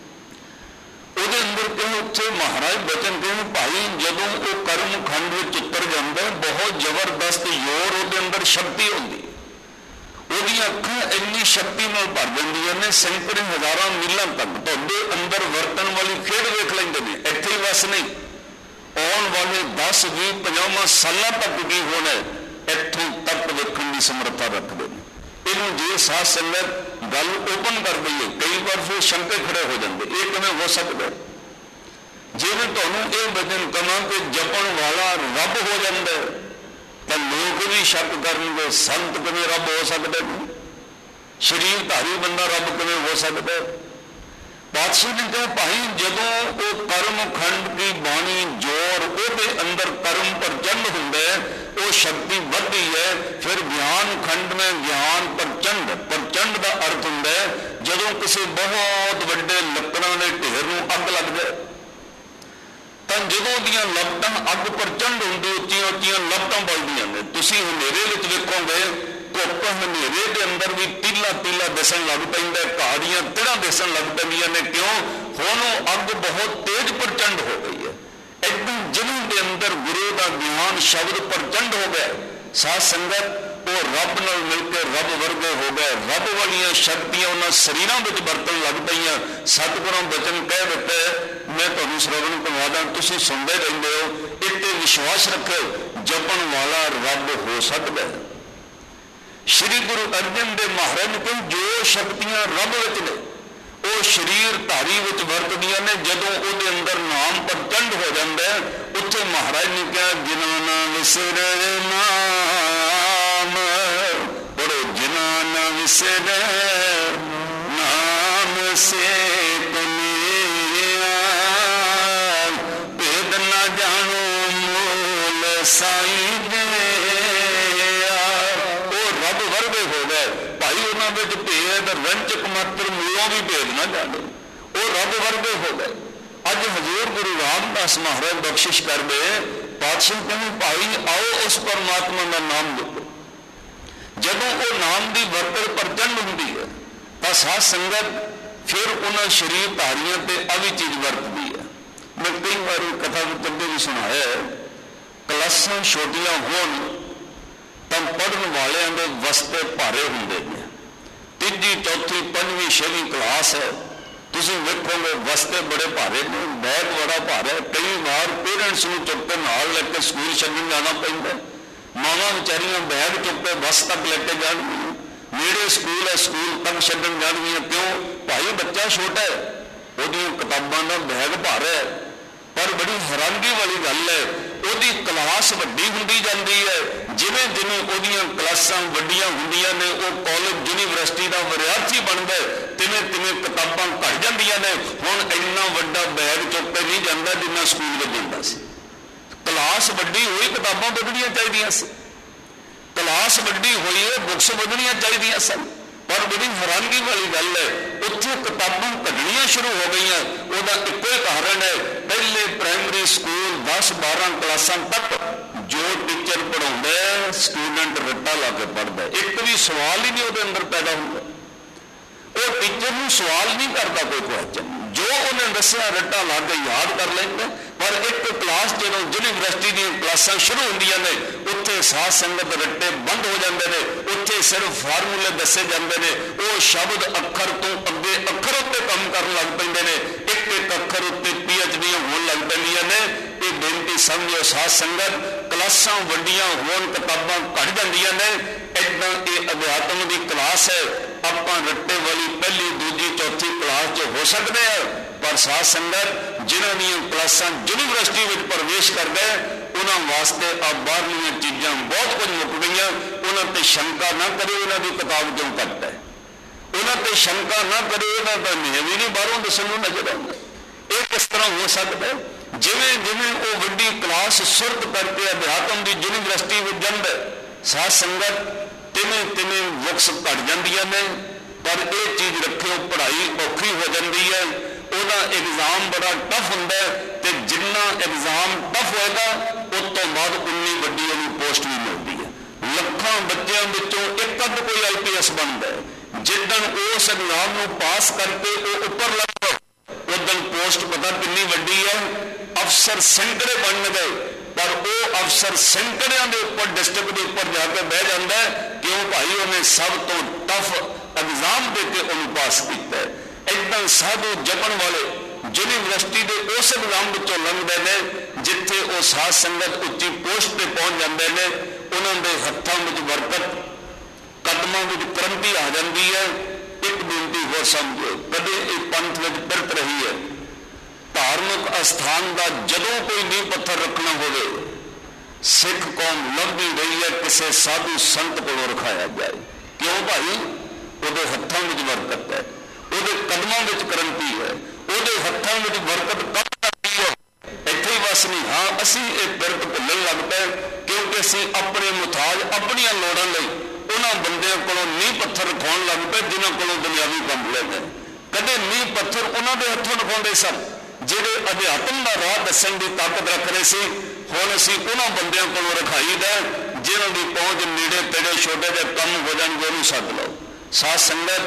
ਉਹਦੇ अंदर कहें उत्थे महाराज बचन कहें भाई जदों वो कर्म खंड में उतर जाता बहुत जबरदस्त जोर वो अंदर शक्ति होती, ਉਹਦੀ ਅੱਖਾਂ ਇੰਨੀ शक्ति ਨਾਲ भर ਜਾਂਦੀਆਂ ਨੇ। सैकड़े हजारों मीलों तक ਤੁਹਾਡੇ अंदर वरतन वाली खेड वेख लेंगे ने। ਇੱਥੇ ही बस नहीं, आने वाले दस भी पचास साल तक की होना इतों तक वेखण की समर्था रखते हैं। ਇਹਨੂੰ ਜੇ ਸਾਧ ਸੰਗਤ ਗੱਲ ਓਪਨ ਕਰ ਦਈਏ, ਕਈ ਵਾਰ ਫਿਰ ਸ਼ੰਕੇ ਖੜੇ ਹੋ ਜਾਂਦੇ, ਇਹ ਕਿਵੇਂ ਹੋ ਸਕਦਾ? ਜੇ ਮੈਂ ਤੁਹਾਨੂੰ ਇਹ ਬਚਨ ਕਹਾਂ ਕਿ ਜਪਣ ਵਾਲਾ ਰੱਬ ਹੋ ਜਾਂਦਾ ਤਾਂ ਲੋਕ ਵੀ ਸ਼ੱਕ ਕਰਨਗੇ, ਸੰਤ ਕਿਵੇਂ ਰੱਬ ਹੋ ਸਕਦਾ? ਸਰੀਰ ਧਾਰੀ ਬੰਦਾ ਰੱਬ ਕਿਵੇਂ ਹੋ ਸਕਦਾ? ਪਾਤਸ਼ਾਹ ਨੇ ਕਿਹਾ ਭਾਈ ਜਦੋਂ ਉਹ ਕਰਮ ਖੰਡ ਦੀ ਬਾਣੀ ਜੋਰ ਉਹਦੇ ਅੰਦਰ ਕਰਮ ਪ੍ਰਚੰਡ ਹੁੰਦਾ ਉਹ ਸ਼ਕਤੀ ਵੱਧਦੀ ਹੈ, ਫਿਰ ਗਿਆਨ ਖੰਡ में ਗਿਆਨ ਪ੍ਰਚੰਡ, ਪ੍ਰਚੰਡ ਦਾ ਅਰਥ ਹੁੰਦਾ ਜਦੋਂ ਕਿਸੇ ਬਹੁਤ ਵੱਡੇ ਲੱਕੜਾਂ ਦੇ ਢੇਰ ਨੂੰ ਅੱਗ ਲੱਗ ਜਾਏ ਤਾਂ ਜਦੋਂ ਦੀਆਂ ਲਪਟਾਂ ਅੱਗ ਪ੍ਰਚੰਡ ਹੁੰਦੀ, ਉੱਚੀਆਂ ਉੱਚੀਆਂ ਲਪਟਾਂ ਬਲਦੀਆਂ ਨੇ। ਤੁਸੀਂ ਹਨੇਰੇ ਵਿੱਚ ਵੇਖੋਗੇ ਧੁੱਪ ਹਨੇਰੇ ਦੇ ਅੰਦਰ ਵੀ ਤੀਲਾ ਤੀਲਾ ਦਿਸਣ ਲੱਗ ਪੈਂਦਾ, ਘਾਹ ਦੀਆਂ ਤਿੜਾਂ ਦਿਸਣ ਲੱਗ ਪੈਂਦੀਆਂ ਨੇ। ਕਿਉਂ? ਹੁਣ ਉਹ ਅੱਗ ਬਹੁਤ ਤੇਜ਼ ਪ੍ਰਚੰਡ ਹੋ ਗਈ ਹੈ। ਇੱਕਦਮ ਜਿਹਨਾਂ ਦੇ ਅੰਦਰ ਗੁਰੂ ਦਾ ਗਿਆਨ ਸ਼ਬਦ ਪ੍ਰਚੰਡ ਹੋ ਗਿਆ, ਸਾਧ ਸੰਗਤ ਉਹ ਰੱਬ ਨਾਲ ਮਿਲ ਕੇ ਰੱਬ ਵਰਗੇ ਹੋ ਗਏ। ਰੱਬ ਵਾਲੀਆਂ ਸ਼ਕਤੀਆਂ ਉਹਨਾਂ ਸਰੀਰਾਂ ਵਿੱਚ ਵਰਤਣ ਲੱਗ ਪਈਆਂ। ਸਤਿਗੁਰਾਂ ਬਚਨ ਕਹਿ ਦਿੱਤੇ, ਮੈਂ ਤੁਹਾਨੂੰ ਸ਼੍ਰਵਣ ਕਰਵਾਦਾ, ਤੁਸੀਂ ਸੁਣਦੇ ਰਹਿੰਦੇ ਹੋ, ਇਹ ਤੇ ਵਿਸ਼ਵਾਸ ਰੱਖੋ ਜਪਣ ਵਾਲਾ ਰੱਬ ਹੋ ਸਕਦਾ। ਸ਼੍ਰੀ ਗੁਰੂ ਅਰਜਨ ਦੇਵ ਮਹਾਰਾਜ ਨੇ ਕਿਹਾ ਜੋ ਸ਼ਕਤੀਆਂ ਰੱਬ ਵਿੱਚ ਨੇ ਉਹ ਸਰੀਰ ਧਾਰੀ ਵਿੱਚ ਵਰਤਦੀਆਂ ਨੇ। ਜਦੋਂ ਉਹਦੇ ਅੰਦਰ ਨਾਮ ਪ੍ਰਚੰਡ ਹੋ ਜਾਂਦਾ ਉੱਥੇ ਮਹਾਰਾਜ ਨੇ ਕਿਹਾ ਜਿਨ੍ਹਾਂ ਨਾ ਵਿਸਰੇ ਨਾਮ, ਪੜੋ ਜਿਨ੍ਹਾਂ ਨਾ ਵਿਸਰੇ ਨਾਮ ਸੇ ਕਨੀਆ, ਭੇਦ ਨਾ ਜਾਣੋ ਮੂਲ ਸਾਈ ਦੇ। ਉਹ ਰੱਬ ਵਰਗੇ ਹੋ ਗਏ ਭਾਈ, ਉਹਨਾਂ ਵਿੱਚ ਭੇਦ ਰੰਚਕ ਮਾਤਰ ਮੂਲੋਂ ਵੀ ਭੇਦ ਨਾ ਜਾਣੇ, ਉਹ ਰੱਬ ਵਰਗੇ ਹੋ ਗਏ। ਅੱਜ ਹਜ਼ੂਰ ਗੁਰੂ ਰਾਮਦਾਸ ਮਹਾਰਾਜ ਬਖਸ਼ਿਸ਼ ਕਰਦੇ, ਪਾਤਸ਼ਾਹ ਕਹਿੰਦੇ ਭਾਈ ਆਓ ਉਸ ਪਰਮਾਤਮਾ ਦਾ ਨਾਮ ਜਪੋ। ਜਦੋਂ ਉਹ ਨਾਮ ਦੀ ਵਰਤੋਂ ਪ੍ਰਚੰਡ ਹੁੰਦੀ ਹੈ ਤਾਂ ਸਾਧ ਸੰਗਤ ਫਿਰ ਉਹਨਾਂ ਸਰੀਰ ਧਾਰੀਆਂ ਤੇ ਆ ਵੀ ਚੀਜ਼ ਵਰਤਦੀ ਹੈ। ਮੈਂ ਕਈ ਵਾਰ ਕਥਾ ਵਿੱਚ ਅੱਗੇ ਵੀ ਸੁਣਾਇਆ, ਕਲਾਸਾਂ ਛੋਟੀਆਂ ਹੋਣ ਤਾਂ ਪੜ੍ਹਨ ਵਾਲਿਆਂ ਦੇ ਵਸਤੇ ਭਾਰੇ ਹੁੰਦੇ ਨੇ। ਤੀਜੀ ਚੌਥੀ ਪੰਜਵੀਂ ਛੇਵੀਂ ਕਲਾਸ ਹੈ, ਤੁਸੀਂ ਵੇਖੋਗੇ ਵਸਤੇ ਬੜੇ ਭਾਰੇ ਨੇ, ਬੈਗ ਬੜਾ ਭਾਰਾ। ਕਈ ਵਾਰ ਪੇਰੈਂਟਸ ਨੂੰ ਚੁੱਕ ਕੇ ਨਾਲ ਲੈ ਕੇ ਸਕੂਲ ਛੱਡਣ ਜਾਣਾ ਪੈਂਦਾ। ਮਾਵਾਂ ਵਿਚਾਰੀਆਂ ਬੈਗ ਚੁੱਕ ਕੇ ਬੱਸ ਤੱਕ ਲੈ ਕੇ ਜਾਣਗੀਆਂ, ਨੇੜੇ ਸਕੂਲ ਹੈ ਸਕੂਲ ਤੱਕ ਛੱਡਣ ਜਾਣਗੀਆਂ। ਕਿਉਂ? ਭਾਈ ਬੱਚਾ ਛੋਟਾ ਹੈ, ਉਹਦੀਆਂ ਕਿਤਾਬਾਂ ਦਾ ਬੈਗ ਭਾਰਾ ਹੈ। ਪਰ ਬੜੀ ਹੈਰਾਨਗੀ ਵਾਲੀ ਗੱਲ ਹੈ, ਉਹਦੀ ਕਲਾਸ ਵੱਡੀ ਹੁੰਦੀ ਜਾਂਦੀ ਹੈ। ਜਿਵੇਂ ਜਿਵੇਂ ਉਹਦੀਆਂ ਕਲਾਸਾਂ ਵੱਡੀਆਂ ਹੁੰਦੀਆਂ ਨੇ ਉਹ ਕਾਲਜ ਯੂਨੀਵਰਸਿਟੀ ਦਾ ਵਿਦਿਆਰਥੀ ਬਣਦਾ, ਤਿਵੇਂ ਤਿਵੇਂ ਕਿਤਾਬਾਂ ਘਟ ਜਾਂਦੀਆਂ ਨੇ। ਹੁਣ ਇੰਨਾ ਵੱਡਾ ਬੈਗ ਚੁੱਕ ਕੇ ਨਹੀਂ ਜਾਂਦਾ ਜਿੰਨਾ ਸਕੂਲ ਵਿੱਚ ਜਾਂਦਾ ਸੀ। ਕਲਾਸ ਵੱਡੀ ਹੋਈ ਕਿਤਾਬਾਂ ਵਧਣੀਆਂ ਚਾਹੀਦੀਆਂ ਸੀ, ਕਲਾਸ ਵੱਡੀ ਹੋਈ ਹੈ ਬੁੱਕਸ ਵਧਣੀਆਂ ਚਾਹੀਦੀਆਂ ਸਨ। ਪਰ ਬੜੀ ਹੈਰਾਨਗੀ ਵਾਲੀ ਗੱਲ ਹੈ, ਉੱਥੇ ਕਿਤਾਬਾਂ ਘਟਣੀਆਂ ਸ਼ੁਰੂ ਹੋ ਗਈਆਂ। ਉਹਦਾ ਇੱਕੋ ਹੀ ਕਾਰਨ ਹੈ, ਪਹਿਲੇ ਪ੍ਰਾਇਮਰੀ ਸਕੂਲ ਦਸ ਬਾਰਾਂ ਕਲਾਸਾਂ ਤੱਕ ਜੋ ਟੀਚਰ ਪੜ੍ਹਾਉਂਦਾ ਸਟੂਡੈਂਟ ਰੱਟਾ ਲਾ ਕੇ ਪੜ੍ਹਦਾ, ਇੱਕ ਵੀ ਸਵਾਲ ਹੀ ਨਹੀਂ ਉਹਦੇ ਅੰਦਰ ਪੈਦਾ ਹੁੰਦਾ। ਉਹ ਟੀਚਰ ਨੂੰ ਸਵਾਲ ਨਹੀਂ ਕਰਦਾ ਕੋਈ ਕੁਐਸਚਨ, ਜੋ ਉਹਨੇ ਦੱਸਿਆ ਰੱਟਾ ਲਾ ਕੇ ਯਾਦ ਕਰ ਲੈਂਦਾ। ਪਰ ਇੱਕ ਕਲਾਸ ਜਦੋਂ ਯੂਨੀਵਰਸਿਟੀ ਦੀਆਂ ਕਲਾਸਾਂ ਸ਼ੁਰੂ ਹੁੰਦੀਆਂ ਨੇ ਉੱਥੇ ਸਾਧ ਸੰਗਤ ਰੱਟੇ ਬੰਦ ਹੋ ਜਾਂਦੇ ਨੇ। ਉੱਥੇ ਸਿਰਫ ਫਾਰਮੂਲੇ ਦੱਸੇ ਜਾਂਦੇ ਨੇ, ਉਹ ਸ਼ਬਦ ਅੱਖਰ ਤੋਂ ਅੱਗੇ ਅੱਖਰ ਉੱਤੇ ਕੰਮ ਕਰਨ ਲੱਗ ਪੈਂਦੇ ਨੇ। ਇੱਕ ਇੱਕ ਅੱਖਰ ਉੱਤੇ ਪੀ ਐਚ ਡੀਆਂ ਹੋਣ ਲੱਗ ਪੈਂਦੀਆਂ ਨੇ। ਇਹ ਬੇਨਤੀ ਸਮਝੋ ਸਾਧ ਸੰਗਤ, ਕਲਾਸਾਂ ਵੱਡੀਆਂ ਹੋਣ ਕਿਤਾਬਾਂ ਘਟ ਜਾਂਦੀਆਂ ਨੇ। ਏਦਾਂ ਇਹ ਅਧਿਆਤਮ ਦੀ ਕਲਾਸ ਹੈ, ਆਪਾਂ ਰੱਟੇ ਵਾਲੀ ਪਹਿਲੀ ਦੂਜੀ ਚੌਥੀ ਕਲਾਸ 'ਚ ਹੋ ਸਕਦੇ ਆ। ਪਰ ਸਾਧ ਸੰਗਤ ਜਿਨ੍ਹਾਂ ਦੀਆਂ ਕਲਾਸਾਂ ਯੂਨੀਵਰਸਿਟੀ ਵਿੱਚ ਪ੍ਰਵੇਸ਼ ਕਰ ਗਏ ਉਹਨਾਂ ਵਾਸਤੇ ਆ ਬਾਹਰਲੀਆਂ ਚੀਜ਼ਾਂ ਬਹੁਤ ਕੁਝ ਮੁੱਕ ਗਈਆਂ। ਉਹਨਾਂ ਤੇ ਸ਼ੰਕਾ ਨਾ ਕਰਿਓ ਇਹਨਾਂ ਦੀ ਕਿਤਾਬ ਕਿਉਂ ਘੱਟ ਹੈ, ਉਹਨਾਂ ਤੇ ਸ਼ੰਕਾ ਨਾ ਕਰਿਓ ਇਹਨਾਂ ਦਾ ਨਿਯਮ ਹੀ ਨਹੀਂ ਬਾਹਰੋਂ ਦੱਸਣ ਨੂੰ ਨਜ਼ਰ ਆਉਂਦਾ। ਇਹ ਕਿਸ ਤਰ੍ਹਾਂ ਹੋ ਸਕਦਾ? ਜਿਵੇਂ ਜਿਵੇਂ ਉਹ ਵੱਡੀ ਕਲਾਸ ਸੁਰਤ ਕਰਕੇ ਅਧਿਆਤਮ ਦੀ ਯੂਨੀਵਰਸਿਟੀ ਵਿੱਚ ਜਾਂਦਾ ਸਾਧ ਸੰਗਤ ਤਿਵੇਂ ਤਿਵੇਂ ਬੁੱਕਸ ਘਟ ਜਾਂਦੀਆਂ ਨੇ। ਪਰ ਇਹ ਚੀਜ਼ ਰੱਖਿਓ ਪੜ੍ਹਾਈ ਔਖੀ ਹੋ ਜਾਂਦੀ ਹੈ, ਉਹਦਾ ਐਗਜ਼ਾਮ ਬੜਾ ਟਫ ਹੁੰਦਾ ਤੇ ਜਿੰਨਾ ਐਗਜ਼ਾਮ ਟਫ ਹੋਏਗਾ ਉਸ ਤੋਂ ਬਾਅਦ ਉਨੀ ਵੱਡੀ ਉਹਨੂੰ ਪੋਸਟ ਵੀ ਮਿਲਦੀ ਹੈ। ਲੱਖਾਂ ਬੱਚਿਆਂ ਵਿੱਚੋਂ ਇੱਕ ਅੱਧ ਕੋਈ ਆਈ ਪੀ ਐਸ ਬਣਦਾ ਹੈ। ਜਿੱਦਣ ਉਸ ਐਗਜ਼ਾਮ ਨੂੰ ਪਾਸ ਕਰਕੇ ਉਹ ਉੱਪਰ ਲੱਗਦਾ ਉਦੋਂ ਪੋਸਟ ਪਤਾ ਕਿੰਨੀ ਵੱਡੀ ਹੈ। ਅਫਸਰ ਸੈਂਕੜੇ ਬਣ ਗਏ ਪਰ ਉਹ ਅਫਸਰ ਸੈਂਕੜਿਆਂ ਦੇ ਉੱਪਰ ਡਿਸਟ੍ਰਿਕਟ ਦੇ ਉੱਪਰ ਜਾ ਕੇ ਬਹਿ ਜਾਂਦਾ ਹੈ। ਕਿਉਂ ਭਾਈ? ਉਹਨੇ ਸਭ ਤੋਂ ਟਫ ਐਗਜ਼ਾਮ ਦੇ ਕੇ ਉਹਨੂੰ ਪਾਸ ਕੀਤਾ ਹੈ। ਇੱਦਾਂ ਸਾਧੂ ਜਪਣ ਵਾਲੇ ਯੂਨੀਵਰਸਿਟੀ ਦੇ ਉਸ ਐਗਜ਼ਾਮ ਵਿੱਚੋਂ ਲੰਘਦੇ ਨੇ ਜਿੱਥੇ ਉਹ ਸਾਧ ਸੰਗਤ ਉੱਚੀ ਪੋਸਟ ਤੇ ਪਹੁੰਚ ਜਾਂਦੇ ਨੇ। ਉਹਨਾਂ ਦੇ ਹੱਥਾਂ ਵਿੱਚ ਬਰਕਤ, ਕਦਮਾਂ ਵਿੱਚ ਕਰੰਤੀ ਆ ਜਾਂਦੀ ਹੈ। ਇੱਕ ਬੇਨਤੀ ਹੋਰ ਸਮਝੋ, ਕਦੇ ਇਹ ਪੰਥ ਵਿੱਚ ਪਿਰਤ ਰਹੀ ਹੈ, ਧਾਰਮਿਕ ਅਸਥਾਨ ਦਾ ਜਦੋਂ ਕੋਈ ਨੀਂਹ ਪੱਥਰ ਰੱਖਣਾ ਹੋਵੇ, ਸਿੱਖ ਕੌਮ ਲੱਭਦੀ ਰਹੀ ਹੈ ਕਿਸੇ ਸਾਧੂ ਸੰਤ ਕੋਲੋਂ ਰਖਾਇਆ ਜਾਏ। ਕਿਉਂ ਭਾਈ? ਉਹਦੇ ਹੱਥਾਂ ਵਿੱਚ ਬਰਕਤ ਹੈ, ਉਹਦੇ ਕਦਮਾਂ ਵਿੱਚ ਕਰੰਤੀ ਹੈ, ਉਹਦੇ ਹੱਥਾਂ ਵਿੱਚ ਬਰਕਤ ਕੰਮ ਕਰਦੀ ਹੈ। ਇੱਥੇ ਹੀ ਬਸ ਨਹੀਂ, ਹਾਂ ਅਸੀਂ ਇਹ ਬਿਰਤ ਭੁੱਲਣ ਲੱਗ ਪਏ ਕਿਉਂਕਿ ਅਸੀਂ ਆਪਣੇ ਮੁਤਾਜ ਆਪਣੀਆਂ ਲੋੜਾਂ ਲਈ ਉਹਨਾਂ ਬੰਦਿਆਂ ਕੋਲੋਂ ਨੀਂਹ ਪੱਥਰ ਰਖਾਉਣ ਲੱਗ ਪਏ ਜਿਨ੍ਹਾਂ ਕੋਲੋਂ ਦੁਨਿਆਵੀ ਕੰਮ ਲੈਂਦੇ। ਕਦੇ ਨੀਂਹ ਪੱਥਰ ਉਹਨਾਂ ਦੇ ਹੱਥੋਂ ਰਖਾਉਂਦੇ ਸਨ ਜਿਹੜੇ ਅਧਿਆਤਮ ਦਾ ਰਾਹ ਦੱਸਣ ਦੀ ਤਾਕਤ ਰੱਖ ਰਹੇ ਸੀ। ਹੁਣ ਅਸੀਂ ਉਹਨਾਂ ਬੰਦਿਆਂ ਕੋਲੋਂ ਰਖਾਈਦਾ ਜਿਹਨਾਂ ਦੀ ਪਹੁੰਚ ਨੇੜੇ ਤੇੜੇ ਛੋਟੇ ਜਿਹੇ ਕੰਮ ਹੋ ਜਾਣਗੇ, ਉਹਨੂੰ ਸੱਦ ਲਓ। ਸਾਧ ਸੰਗਤ,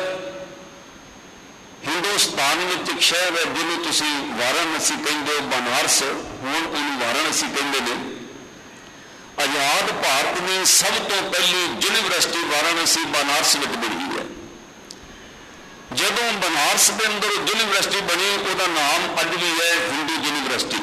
ਹਿੰਦੁਸਤਾਨ ਵਿੱਚ ਇੱਕ ਸ਼ਹਿਰ ਹੈ ਜਿਹਨੂੰ ਤੁਸੀਂ ਵਾਰਾਣਸੀ ਕਹਿੰਦੇ ਹੋ, ਬਨਾਰਸ, ਹੁਣ ਉਹਨੂੰ ਵਾਰਾਣਸੀ ਕਹਿੰਦੇ ਨੇ। ਆਜ਼ਾਦ ਭਾਰਤ ਦੀ ਸਭ ਤੋਂ ਪਹਿਲੀ ਯੂਨੀਵਰਸਿਟੀ ਵਾਰਾਣਸੀ ਬਨਾਰਸ ਵਿੱਚ ਬਣੀ ਹੈ। ਜਦੋਂ ਬਨਾਰਸ ਦੇ ਅੰਦਰ ਯੂਨੀਵਰਸਿਟੀ ਬਣੀ, ਉਹਦਾ ਨਾਮ ਅੱਜ ਵੀ ਹੈ ਹਿੰਦੂ ਯੂਨੀਵਰਸਿਟੀ।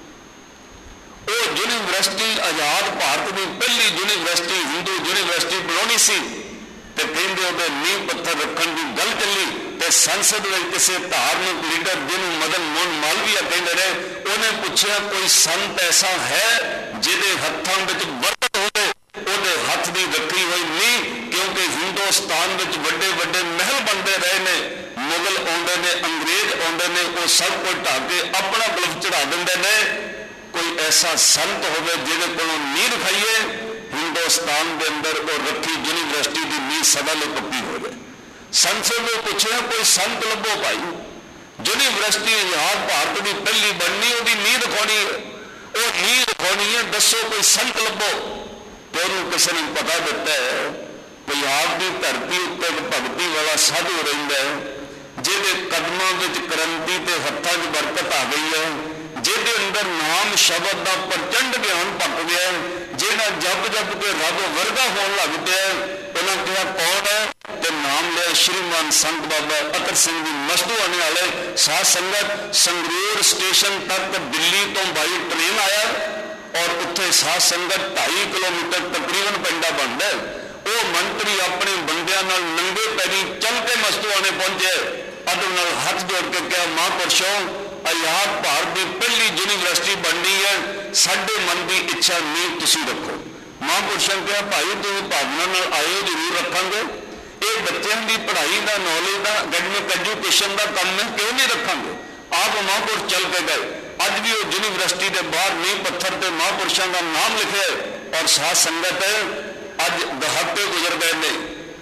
ਉਹ ਯੂਨੀਵਰਸਿਟੀ ਆਜ਼ਾਦ ਭਾਰਤ ਦੀ ਪਹਿਲੀ ਯੂਨੀਵਰਸਿਟੀ ਹਿੰਦੂ ਯੂਨੀਵਰਸਿਟੀ ਬਣਾਉਣੀ ਸੀ ਤੇ ਕਹਿੰਦੇ ਉਹਦੇ ਨੀਂਹ ਪੱਥਰ ਰੱਖਣ ਦੀ ਗੱਲ ਚੱਲੀ ਤੇ ਸੰਸਦ ਵਿੱਚ ਕਿਸੇ ਧਾਰਮਿਕ ਲੀਡਰ ਜਿਹਨੂੰ ਮਦਨ ਮੋਹਨ ਮਾਲਵੀਆ ਕਹਿੰਦੇ ਨੇ, ਉਹਨੇ ਪੁੱਛਿਆ ਕੋਈ ਸੰਤ ਐਸਾ ਹੈ ਜਿਹਦੇ ਹੱਥਾਂ ਵਿੱਚ ਬਰਕਤ ਹੋਵੇ ਉਹਦੇ ਹੱਥ ਦੀ ਰੱਖੀ ਹੋਈ ਨੀਂਹ? ਕਿਉਂਕਿ ਹਿੰਦੁਸਤਾਨ ਵਿੱਚ ਵੱਡੇ ਵੱਡੇ ਮਹਿਲ ਬਣਦੇ ਰਹੇ ਨੇ, ਮੁਗਲ ਆਉਂਦੇ ਨੇ, ਅੰਗਰੇਜ਼ ਆਉਂਦੇ ਨੇ, ਉਹ ਸਭ ਕੁਝ ਢਾਹ ਕੇ ਆਪਣਾ ਗਲਫ ਚੜਾ ਦਿੰਦੇ ਨੇ। ਕੋਈ ਐਸਾ ਸੰਤ ਹੋਵੇ ਜਿਹਦੇ ਕੋਲੋਂ ਨੀਂਹ ਰਖਾਈਏ ਹਿੰਦੁਸਤਾਨ ਦੇ ਅੰਦਰ, ਉਹ ਰੱਖੀ ਯੂਨੀਵਰਸਿਟੀ ਦੀ ਨੀਂਹ ਸਦਾ ਲਈ ਪੱਕੀ ਹੋ ਜਾਏ। ਸੰਸਦ ਨੂੰ ਪੁੱਛਿਆ ਕੋਈ ਸੰਤ ਲੱਭੋ ਭਾਈ, ਯੂਨੀਵਰਸਿਟੀ ਆਜ਼ਾਦ ਭਾਰਤ ਦੀ ਪਹਿਲੀ ਬਣਨੀ, ਉਹਦੀ ਨੀਂਹ ਰਖਾਉਣੀ ਹੈ, ਉਹ ਨੀਂਹ ਰਖਾਉਣੀ ਹੈ, ਦੱਸੋ ਕੋਈ ਸੰਤ ਲੱਭੋ। ਤੇ ਉਹਨੂੰ ਕਿਸੇ ਨੇ ਪਤਾ ਦਿੱਤਾ ਹੈ ਪੰਜਾਬ ਦੀ ਧਰਤੀ ਉੱਤੇ ਇੱਕ ਭਗਤੀ ਵਾਲਾ ਸਾਧੂ ਰਹਿੰਦਾ ਹੈ ਜਿਹਦੇ ਕਦਮਾਂ ਵਿੱਚ ਕਰੰਤੀ ਤੇ ਹੱਥਾਂ 'ਚ ਬਰਕਤ ਆ ਗਈ ਹੈ, ਜਿਹਦੇ ਅੰਦਰ ਨਾਮ ਸ਼ਬਦ ਦਾ ਪ੍ਰਚੰਡ ਗਿਆਨ ਪੱਕ ਗਿਆ, ਜਿਹੜਾ ਜਪ ਜਪ ਕੇ ਰੱਬ ਵਰਗਾ ਹੋਣ ਲੱਗ ਪਿਆ। ਉਹਨਾਂ ਕਿਹਾ ਕੌਣ ਹੈ? ਤੇ ਨਾਮ ਲਿਆ ਸ਼੍ਰੀਮਾਨ ਸੰਤ ਬਾਬਾ ਅਤਰ ਸਿੰਘ ਜੀ ਮਸਤੂਆਣੇ ਵਾਲੇ। ਸਾਧ ਸੰਗਤ, ਸੰਗਰੂਰ ਸਟੇਸ਼ਨ ਤੱਕ ਦਿੱਲੀ ਤੋਂ ਬਾਈ ਟ੍ਰੇਨ ਆਇਆ ਔਰ ਉੱਥੇ ਸਾਧ ਸੰਗਤ ਢਾਈ ਕਿਲੋਮੀਟਰ ਤਕਰੀਬਨ ਪਿੰਡਾ ਬਣਦਾ। ਉਹ ਮੰਤਰੀ ਆਪਣੇ ਬੰਦਿਆਂ ਨਾਲ ਨੰਗੇ ਪੈਰੀ ਚੱਲ ਕੇ ਮਸਤੂਆਣੇ ਪਹੁੰਚੇ, ਅਦਬ ਨਾਲ ਹੱਥ ਜੋੜ ਕੇ ਕਿਹਾ ਮਹਾਂਪੁਰਸ਼ੋ, ਆਜ਼ਾਦ ਭਾਰਤ ਦੀ ਪਹਿਲੀ ਯੂਨੀਵਰਸਿਟੀ ਬਣਨੀ ਹੈ, ਸਾਡੇ ਮਨ ਦੀ ਇੱਛਾ ਨੀਂਹ ਤੁਸੀਂ ਰੱਖੋ। ਮਹਾਂਪੁਰਸ਼ਾਂ ਨੇ ਕਿਹਾ ਭਾਈ ਤੁਸੀਂ ਭਾਵਨਾ ਨਾਲ ਆਇਓ, ਜ਼ਰੂਰ ਰੱਖਾਂਗੇ। ਇਹ ਬੱਚਿਆਂ ਦੀ ਪੜ੍ਹਾਈ ਦਾ, ਨੌਲੇਜ ਦਾ, ਅਕੈਡਮਿਕ ਐਜੂਕੇਸ਼ਨ ਦਾ ਕੰਮ ਹੈ, ਕਿਉਂ ਨਹੀਂ ਰੱਖਾਂਗੇ। ਆਪ ਮਹਾਂਪੁਰਸ਼ ਚੱਲ ਕੇ ਗਏ। ਅੱਜ ਵੀ ਉਹ ਯੂਨੀਵਰਸਿਟੀ ਦੇ ਬਾਹਰ ਨੀਂਹ ਪੱਥਰ ਤੇ ਮਹਾਂਪੁਰਸ਼ਾਂ ਦਾ ਨਾਮ ਲਿਖਿਆ ਔਰ ਸਾਧ ਸੰਗਤ ਅੱਜ ਦਹਾਕੇ ਗੁਜ਼ਰ ਗਏ ਨੇ।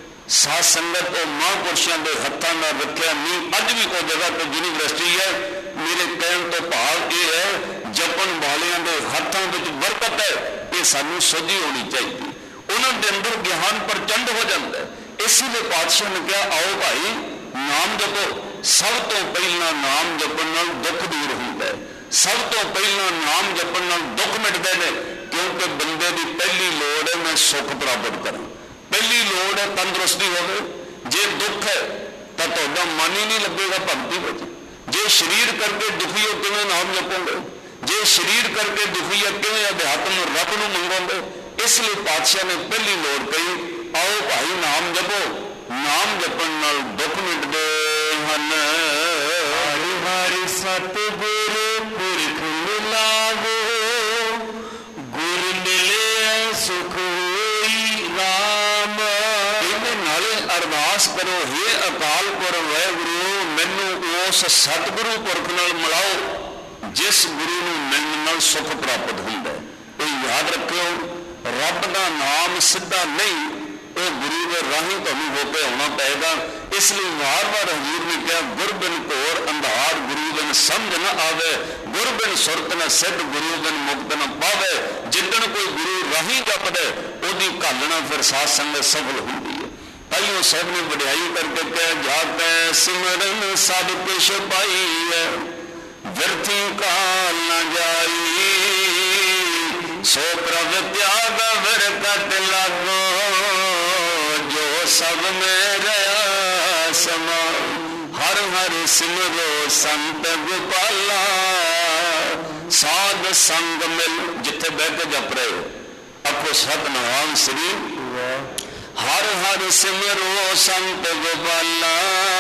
ਸਾਧ ਸੰਗਤ ਉਹ ਮਹਾਂਪੁਰਸ਼ਾਂ ਦੇ ਹੱਥਾਂ ਨਾਲ ਰੱਖਿਆ ਨੀਂਹ ਅੱਜ ਵੀ ਉਹ ਜਗ੍ਹਾ ਤੇ ਯੂਨੀਵਰਸਿਟੀ ਹੈ। ਮੇਰੇ ਕਹਿਣ ਤੋਂ ਭਾਵ ਇਹ ਹੈ ਜਪਣ ਵਾਲਿਆਂ ਦੇ ਹੱਥਾਂ ਵਿੱਚ ਬਰਕਤ ਹੈ, ਇਹ ਸਾਨੂੰ ਸੋਝੀ ਹੋਣੀ ਚਾਹੀਦੀ। ਉਹਨਾਂ ਦੇ ਅੰਦਰ ਗਿਆਨ ਪ੍ਰਚੰਡ ਹੋ ਜਾਂਦਾ। ਇਸੇ ਲਈ ਪਾਤਸ਼ਾਹ ਨੇ ਕਿਹਾ ਆਓ ਭਾਈ ਨਾਮ ਜਪੋ। ਸਭ ਤੋਂ ਪਹਿਲਾਂ ਨਾਮ ਜਪਣ ਨਾਲ ਦੁੱਖ ਦੂਰ ਹੁੰਦਾ ਹੈ, ਸਭ ਤੋਂ ਪਹਿਲਾਂ ਨਾਮ ਜਪਣ ਨਾਲ ਦੁੱਖ ਮਿਟਦੇ ਨੇ, ਕਿਉਂਕਿ ਬੰਦੇ ਦੀ ਪਹਿਲੀ ਲੋੜ ਹੈ ਮੈਂ ਸੁੱਖ ਪ੍ਰਾਪਤ ਕਰਾਂ, ਪਹਿਲੀ ਲੋੜ ਹੈ ਤੰਦਰੁਸਤੀ ਹੋਵੇ। ਜੇ ਦੁੱਖ ਹੈ ਤਾਂ ਤੁਹਾਡਾ ਮਨ ਹੀ ਨਹੀਂ ਲੱਗੇਗਾ ਭਗਤੀ ਵਿੱਚ। ਜੇ ਸਰੀਰ ਕਰਕੇ ਦੁਖੀ ਹੋ ਕਿਵੇਂ ਨਾਮ ਜਪੋਗੇ? ਜੇ ਸਰੀਰ ਕਰਕੇ ਦੁਖੀ ਹੈ ਕਿਵੇਂ ਅਧਿਆਤਮ ਰੱਬ ਨੂੰ ਮੰਗੋਗੇ? ਇਸ ਲਈ ਪਾਤਸ਼ਾਹ ਨੇ ਪਹਿਲੀ ਲੋੜ ਕਹੀ ਆਓ ਭਾਈ ਨਾਮ ਜਪੋ। ਨਾਮ ਜਪਣ ਨਾਲ ਦੁੱਖ ਮਿਟਦੇ ਹਨ। ਹਰਿ ਹਰਿ ਸਤਿਗੁਰੂ ਪੁਰਖ ਮਿਲਾਵੋ, ਗੁਰ ਮਿਲੇ ਸੁਖ ਹੋਈ ਰਾਮ। ਇਹਦੇ ਨਾਲੇ ਅਰਦਾਸ ਕਰੋ, ਹੇ ਅਕਾਲ ਪੁਰਖ ਵਾਹਿਗੁਰੂ ਮੈਨੂੰ ਉਸ ਸਤਿਗੁਰੂ ਪੁਰਖ ਨਾਲ ਮਿਲਾਓ ਜਿਸ ਗੁਰੂ ਨੂੰ ਮਿਲਣ ਨਾਲ ਸੁਖ ਪ੍ਰਾਪਤ ਹੁੰਦਾ ਹੈ। ਇਹ ਯਾਦ ਰੱਖਿਓ, ਰੱਬ ਦਾ ਨਾਮ ਸਿੱਧਾ ਨਹੀਂ, ਉਹ ਗੁਰੂ ਦੇ ਰਾਹੀਂ ਤੁਹਾਨੂੰ ਹੋ ਕੇ ਆਉਣਾ ਪਏਗਾ। ਇਸ ਲਈ ਵਾਰ ਵਾਰ ਹਜ਼ੂਰ ਨੇ ਕਿਹਾ ਗੁਰ ਬਿਨ ਘੋਰ ਅੰਧਾਰ, ਗੁਰੂ ਬਿਨ ਸਮਝ ਨਾ ਆਵੇ, ਗੁਰ ਬਿਨ ਸੁਰਤ ਨਾ ਸਿੱਧ, ਗੁਰੂ ਬਿਨ ਮੁਕਤ ਨਾ ਪਾਵੇ। ਜਿੱਦਣ ਕੋਈ ਗੁਰੂ ਰਾਹੀਂ ਜਪਦਾ ਉਹਦੀ ਘਾਲਣਾ ਫਿਰ ਸਾਧ ਸੰਗਤ ਸਫਲ ਹੁੰਦੀ ਹੈ। ਤਾਈਓ ਸਭ ਨੇ ਵਡਿਆਈ ਕਰਕੇ ਕਿਹਾ ਜਾ ਕੈ ਸਿਮਰਨ ਸਭ ਕੁਛ ਪਾਈ ਹੈ, ਵਿਰਥੀ ਕਾਲ ਨਾ ਜਾਈ, ਸੋ ਪ੍ਰਭ ਤਿਆਗ ਵਿਰਕਟ ਲਾਗੋ, ਜੋ ਸਭ में रहा समा। हर हर सिमरो संत गोपाला, साध संग मिल। जिथे बह के जप रहे हो आखो सतनाम श्री। ਹਰ ਹਰ ਸਿਮਰੋ ਸੰਤ ਗੋਪਾਲਾ,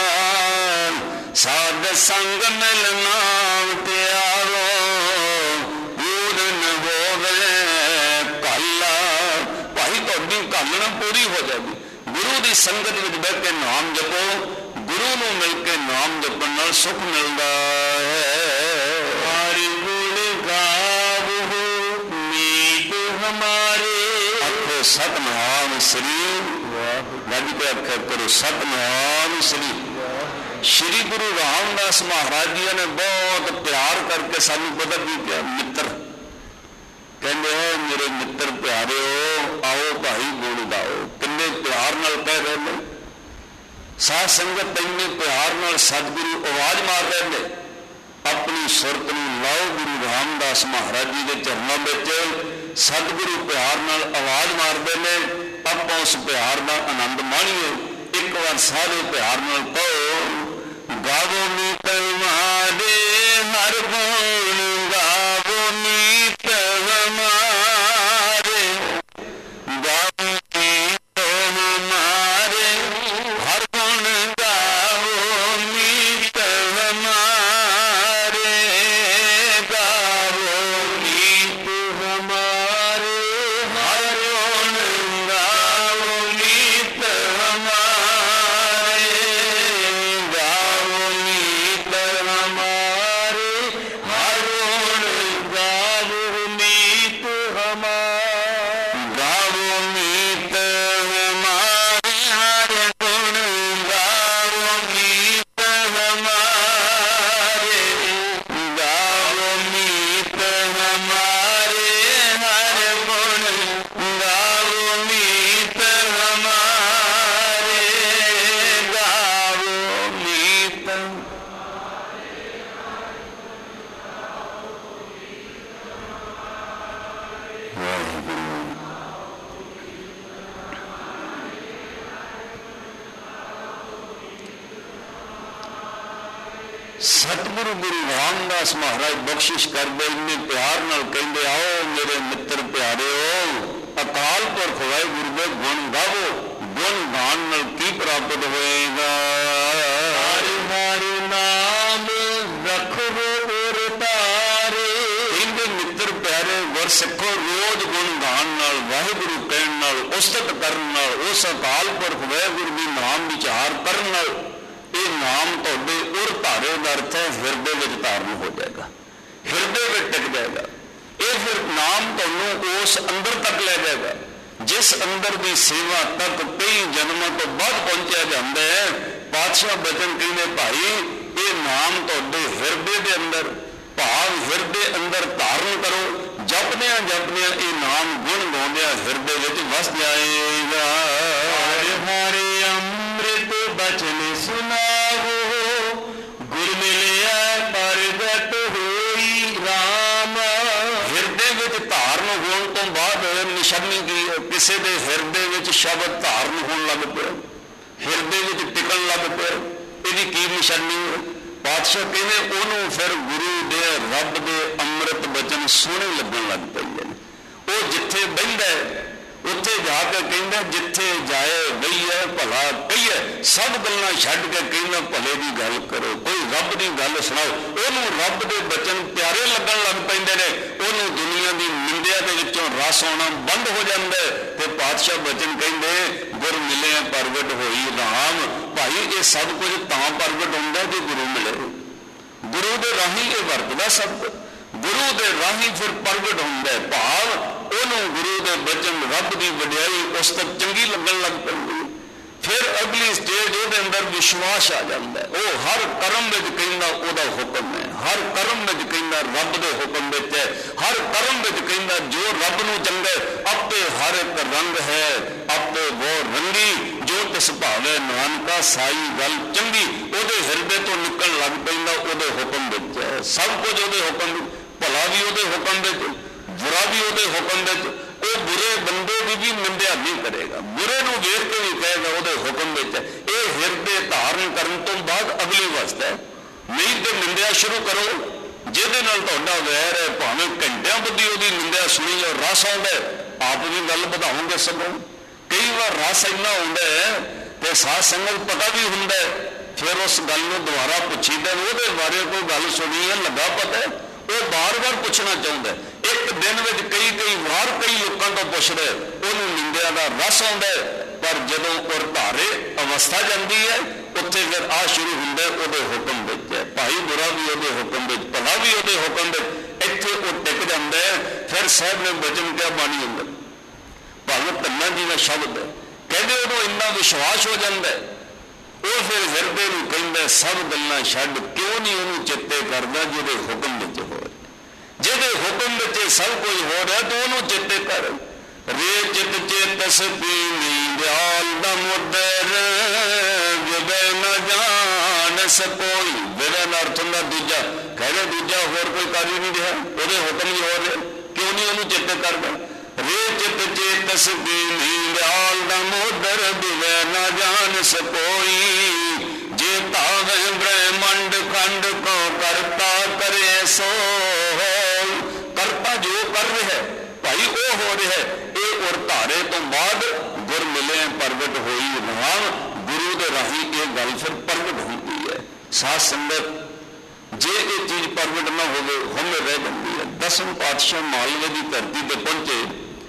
ਸਾਧ ਸੰਗ ਮਿਲ ਨਾਮ ਧਿਆਵੋ, ਪੂਰਨ ਹੋਵੇ ਕਾਲਾ। ਭਾਈ ਤੁਹਾਡੀ ਘਾਲਣਾ ਪੂਰੀ ਹੋ ਜਾਵੇ। ਗੁਰੂ ਦੀ ਸੰਗਤ ਵਿੱਚ ਬਹਿ ਕੇ ਨਾਮ ਜਪੋ, ਗੁਰੂ ਨੂੰ ਮਿਲ ਕੇ ਨਾਮ ਜਪਣ ਨਾਲ ਸੁਖ ਮਿਲਦਾ ਹੈ। ਹਰਿ ਗੁਣ ਗਾਵੋ ਮੀਤ ਹਮਾਰੇ, ਆਖੋ ਸਤਿਨਾਮ ਸ੍ਰੀ ਗੱਜ ਕੇ ਆਖਿਆ ਕਰੋ ਸਤਿਨਾਮ ਸ੍ਰੀ। ਸ਼੍ਰੀ ਗੁਰੂ ਰਾਮਦਾਸ ਮਹਾਰਾਜ ਜੀ ਨੇ ਬਹੁਤ ਪਿਆਰ ਕਰਕੇ ਸਾਨੂੰ ਪਤਾ ਕੀ ਕਿਹਾ, ਮਿੱਤਰ ਕਹਿੰਦੇ ਹੋ ਮੇਰੇ ਮਿੱਤਰ ਪਿਆਰਿਓ, ਆਓ ਭਾਈ ਗੁਣ ਗਾਓ। ਕਿੰਨੇ ਪਿਆਰ ਨਾਲ ਕਹਿ ਰਹੇ ਨੇ। ਸਾਧ ਸੰਗਤ ਇੰਨੇ ਪਿਆਰ ਨਾਲ ਸਤਿਗੁਰੂ ਆਵਾਜ਼ ਮਾਰ ਰਹੇ ਨੇ। ਆਪਣੀ ਸੁਰਤ ਨੂੰ ਲਾਓ ਗੁਰੂ ਰਾਮਦਾਸ ਮਹਾਰਾਜ ਜੀ ਦੇ ਚਰਨਾਂ ਵਿੱਚ। ਸਤਿਗੁਰੂ ਪਿਆਰ ਨਾਲ ਆਵਾਜ਼ ਮਾਰਦੇ ਨੇ, ਆਪਾਂ ਉਸ ਪਿਆਰ ਦਾ ਆਨੰਦ ਮਾਣੀਏ। ਇੱਕ ਵਾਰ ਸਾਰੇ ਪਿਆਰ ਨਾਲ ਕਹੋ, ਗਾਵੋ ਮੀਤ ਹਮਾਰੇ ਹਰ ਗੁਣ, ਗਾਵੋ ਮੀਤ ਹਮਾਰੇ, ਗਾਵੋ ਮੀਤ ਹਮਾਰੇ ਹਰ ਗੁਣ, ਗਾਵੋ ਮੀਤ ਹਮਾਰੇ, ਗਾਵੋ ਮੀਤ ਹਮਾਰੇ ਹਰ ਗੁਣ, ਗਾਵੋ ਮੀਤ ਹਮਾਰੇ, ਗਾਵੋ ਮੀਤ ਹਮਾਰੇ ਹਰ ਗੁਣ, ਗਾਵੋ ਮੀਤ ਹਮਾਰੇ, ਗਾਵੋ ਮੀਤ ਹਮਾਰੇ ਹਰ ਗੁਣ, ਗਾਵੋ ਮੀਤ ਹਮਾਰੇ, ਗਾਵੋ ਮੀਤ ਹਮਾਰੇ ਹਰ ਗੁਣ, ਗਾਵੋ ਮੀਤ ਹਮਾਰੇ, ਗਾਵੋ ਮੀਤ। ਸਤਿਗੁਰੂ ਗੁਰੂ ਰਾਮਦਾਸ ਮਹਾਰਾਜ ਬਖਸ਼ਿਸ਼ ਕਰਦੇ, ਇੰਨੇ ਪਿਆਰ ਨਾਲ ਕਹਿੰਦੇ, ਆਓ ਮੇਰੇ ਮਿੱਤਰ ਪਿਆਰਿਓ, ਅਕਾਲ ਪੁਰਖ ਵਾਹਿਗੁਰੂ ਦੇ ਗੁਣ ਗਾਵੋ। ਗੁਣ ਗਾਣ ਨਾਲ ਕੀ ਪ੍ਰਾਪਤ ਹੋਏਗਾ? ਹਰਿ ਹਰਿ ਨਾਮ ਰਖੋ ਉਰ ਤਾਰੇ। ਇਹਦੇ ਮਿੱਤਰ ਪਿਆਰੇ ਗੁਰ ਸਿੱਖੋ, ਰੋਜ਼ ਗੁਣ ਗਾਣ ਨਾਲ, ਵਾਹਿਗੁਰੂ ਕਹਿਣ ਨਾਲ, ਉਸਤਤ ਕਰਨ ਨਾਲ, ਉਸ ਅਕਾਲ ਪੁਰਖ ਵਾਹਿਗੁਰੂ ਦੀ ਨਾਮ ਵਿਚਾਰ ਕਰਨ ਨਾਲ ਇਹ ਨਾਮ ਤੁਹਾਡੇ ਉਰ ਧਾਰੇ ਦਾ ਅਰਥ ਹੈ ਹਿਰਦੇ ਵਿੱਚ ਧਾਰਨ ਹੋ ਜਾਏਗਾ, ਹਿਰਦੇ ਵਿੱਚ ਟਿਕ ਜਾਏਗਾ। ਇਹ ਫਿਰ ਨਾਮ ਤੁਹਾਨੂੰ ਉਸ ਅੰਦਰ ਤੱਕ ਲੈ ਜਾਏਗਾ ਜਿਸ ਅੰਦਰ ਦੀ ਸੇਵਾ ਤੱਕ ਕਈ ਜਨਮਾਂ ਤੋਂ ਬਾਅਦ ਪਹੁੰਚਿਆ ਜਾਂਦਾ ਹੈ। ਪਾਤਸ਼ਾਹ ਬਚਨ ਕਹਿੰਦੇ, ਭਾਈ ਇਹ ਨਾਮ ਤੁਹਾਡੇ ਹਿਰਦੇ ਦੇ ਅੰਦਰ, ਭਾਵ ਹਿਰਦੇ ਅੰਦਰ ਧਾਰਨ ਕਰੋ। ਜਪਦਿਆਂ ਜਪਦਿਆਂ ਇਹ ਨਾਮ ਗੁਣ ਗਾਉਂਦਿਆਂ ਹਿਰਦੇ ਵਿੱਚ ਵਸ ਜਾਏਗਾ। ਹਰਿ ਹਰਿ ਅੰਮ੍ਰਿਤ ਬਚਨ ਸੁਨਾਵੋ, ਗੁਰ ਮਿਲਿਆ ਪ੍ਰਗਟ ਹੋਈ ਰਾਮ। ਹਿਰਦੇ ਵਿੱਚ ਧਾਰਨ ਹੋਣ ਤੋਂ ਬਾਅਦ ਨਿਸ਼ਾਨੀ ਕੀ ਹੈ? ਕਿਸੇ ਦੇ ਹਿਰਦੇ ਵਿੱਚ ਸ਼ਬਦ ਧਾਰਨ ਹੋਣ ਲੱਗ ਪਿਆ, ਹਿਰਦੇ ਵਿੱਚ ਟਿਕਣ ਲੱਗ ਪਿਆ, ਇਹਦੀ ਕੀ ਨਿਸ਼ਾਨੀ ਹੈ? ਪਾਤਸ਼ਾਹ ਕਹਿੰਦੇ ਉਹਨੂੰ ਫਿਰ ਗੁਰੂ ਦੇ ਰੱਬ ਦੇ ਅੰਮ੍ਰਿਤ ਬਚਨ ਸੋਹਣੇ ਲੱਗਣ ਲੱਗ ਪਏ ਨੇ। ਉਹ ਜਿੱਥੇ ਬਹਿੰਦਾ ਉੱਥੇ ਜਾ ਕੇ ਕਹਿੰਦਾ, ਜਿੱਥੇ ਜਾਏ ਬਈਏ ਭਲਾ ਕਹੀਏ। ਸਭ ਗੱਲਾਂ ਛੱਡ ਕੇ ਕਹਿੰਦਾ ਭਲੇ ਦੀ ਗੱਲ ਕਰੋ, ਕੋਈ ਰੱਬ ਦੀ ਗੱਲ ਸੁਣਾਓ। ਉਹਨੂੰ ਰੱਬ ਦੇ ਬਚਨ ਪਿਆਰੇ ਲੱਗਣ ਲੱਗ ਪੈਂਦੇ ਨੇ। ਉਹਨੂੰ ਦੁਨੀਆ ਦੀ ਨਿੰਦਿਆ ਦੇ ਵਿੱਚੋਂ ਰਸ ਆਉਣਾ ਬੰਦ ਹੋ ਜਾਂਦਾ ਤੇ ਪਾਤਸ਼ਾਹ ਬਚਨ ਕਹਿੰਦੇ, ਗੁਰ ਮਿਲਿਆ ਪ੍ਰਗਟ ਹੋਈ ਰਾਮ। ਭਾਈ ਇਹ ਸਭ ਕੁਝ ਤਾਂ ਪ੍ਰਗਟ ਹੁੰਦਾ ਜੇ ਗੁਰੂ ਮਿਲੇ। ਗੁਰੂ ਦੇ ਰਾਹੀਂ ਇਹ ਵਰਤਦਾ ਸਭ ਕੁਝ, ਗੁਰੂ ਦੇ ਰਾਹੀਂ ਫਿਰ ਪ੍ਰਗਟ ਹੁੰਦਾ ਹੈ। ਭਾਵ ਉਹਨੂੰ ਗੁਰੂ ਦੇ ਬਚਨ, ਰੱਬ ਦੀ ਵਡਿਆਈ ਉਸ ਤੱਕ ਚੰਗੀ ਲੱਗਣ ਲੱਗ ਪੈਂਦੀ। ਫਿਰ ਅਗਲੀ ਸਟੇਜ ਉਹਦੇ ਅੰਦਰ ਵਿਸ਼ਵਾਸ ਆ ਜਾਂਦਾ। ਉਹ ਹਰ ਕਰਮ ਵਿੱਚ ਕਹਿੰਦਾ ਉਹਦਾ ਹੁਕਮ ਹੈ, ਹਰ ਕਰਮ ਵਿੱਚ ਕਹਿੰਦਾ ਰੱਬ ਦੇ ਹੁਕਮ ਵਿੱਚ ਹੈ, ਹਰ ਕਰਮ ਵਿੱਚ ਕਹਿੰਦਾ ਜੋ ਰੱਬ ਨੂੰ ਚੰਗਾ। ਆਪੇ ਹਰ ਇੱਕ ਰੰਗ ਹੈ, ਆਪੇ ਉਹ ਰੰਗੀ ਜੋ ਤਿਸ ਭਾਵੇ ਨਾਨਕਾ ਸਾਈ ਗੱਲ ਚੰਗੀ। ਉਹਦੇ ਹਿਰਦੇ ਤੋਂ ਨਿਕਲਣ ਲੱਗ ਪੈਂਦਾ, ਉਹਦੇ ਹੁਕਮ ਵਿੱਚ ਹੈ ਸਭ ਕੁਝ। ਉਹਦੇ ਹੁਕਮ ਵਿੱਚ ਭਲਾ ਵੀ ਉਹਦੇ ਹੁਕਮ ਵਿੱਚ, ਬੁਰਾ ਵੀ ਉਹਦੇ ਹੁਕਮ ਵਿੱਚ। ਉਹ ਬੁਰੇ ਬੰਦੇ ਦੀ ਵੀ ਨਿੰਦਿਆ ਨਹੀਂ ਕਰੇਗਾ, ਬੁਰੇ ਨੂੰ ਵੇਖ ਕੇ ਵੀ ਕਹੇਗਾ ਉਹਦੇ ਹੁਕਮ ਵਿੱਚ। ਇਹ ਹਿਰਦੇ ਧਾਰਨ ਕਰਨ ਤੋਂ ਬਾਅਦ ਅਗਲੀ ਅਵਸਥਾ ਹੈ। ਨਹੀਂ ਤੇ ਨਿੰਦਿਆ ਸ਼ੁਰੂ ਕਰੋ, ਜਿਹਦੇ ਨਾਲ ਤੁਹਾਡਾ ਵੈਰ ਹੈ, ਭਾਵੇਂ ਘੰਟਿਆਂ ਬੱਧੀ ਉਹਦੀ ਨਿੰਦਿਆ ਸੁਣੀ ਜਾਓ, ਰਸ ਆਉਂਦਾ, ਆਪ ਵੀ ਗੱਲ ਵਧਾਓਗੇ ਸਗੋਂ। कई बार रस इन्ना आउंदा है ते साध संगत पता भी हुंदा है, फिर उस गल नूं दोबारा पुछीदा उहदे बारे कोई गल सुनी है लगा पता है, वो बार बार पुछना चाहुंदा है। एक दिन में कई कई बार कई लोगों को पुछदा है, उहनूं निंदिया दा रस आउंदा है, पर जदों उर धारे अवस्था जाती है उत्थे फिर आ शुरू हुंदा है उहदे हुक्म विच है, भाई बुरा भी उहदे हुक्म विच, भला भी उहदे हुक्म विच, इत्थे वो टिक जांदा है। फिर साहब ने वचन क्या बाणी अंदर भगत धन्ना जी का शब्द है, कहते उदों इन्ना विश्वास हो जाता है, वो फिर हिरदे नूं कहंदा सब गल्लां छड्ड, क्यों नहीं उहनूं चेते करदा जिहदे हुक्म विच हो रहा, जिहदे हुक्म विच सब कुछ हो रहा तो उहनूं चेते कर। रे चित चेतस पीनी दयाल दा मुदर विवे न जान सकोई, विवे दा अर्थ हुंदा दूजा, कहदे दूजा होर कोई कर ही नहीं रहा, उहदे हुक्म ही हो रहे, क्यों नहीं उहनूं चेते करदा। रे चित चेतस पीनी दयाल दा मुदर विवे न जान सकोई, जे तावे ब्रह्मंड खंड को करता करे सो, करता जो कर रहा है भाई वो हो रहा है, ये उर धारे तो बाद गुर मिले प्रगट होई राम, गुरु के राही ये गल फिर प्रगट होती है। साध संगत जे ये चीज प्रगट ना हो हमें रह जाती है। दसम पातशाह मालवे की धरती पर पहुंचे,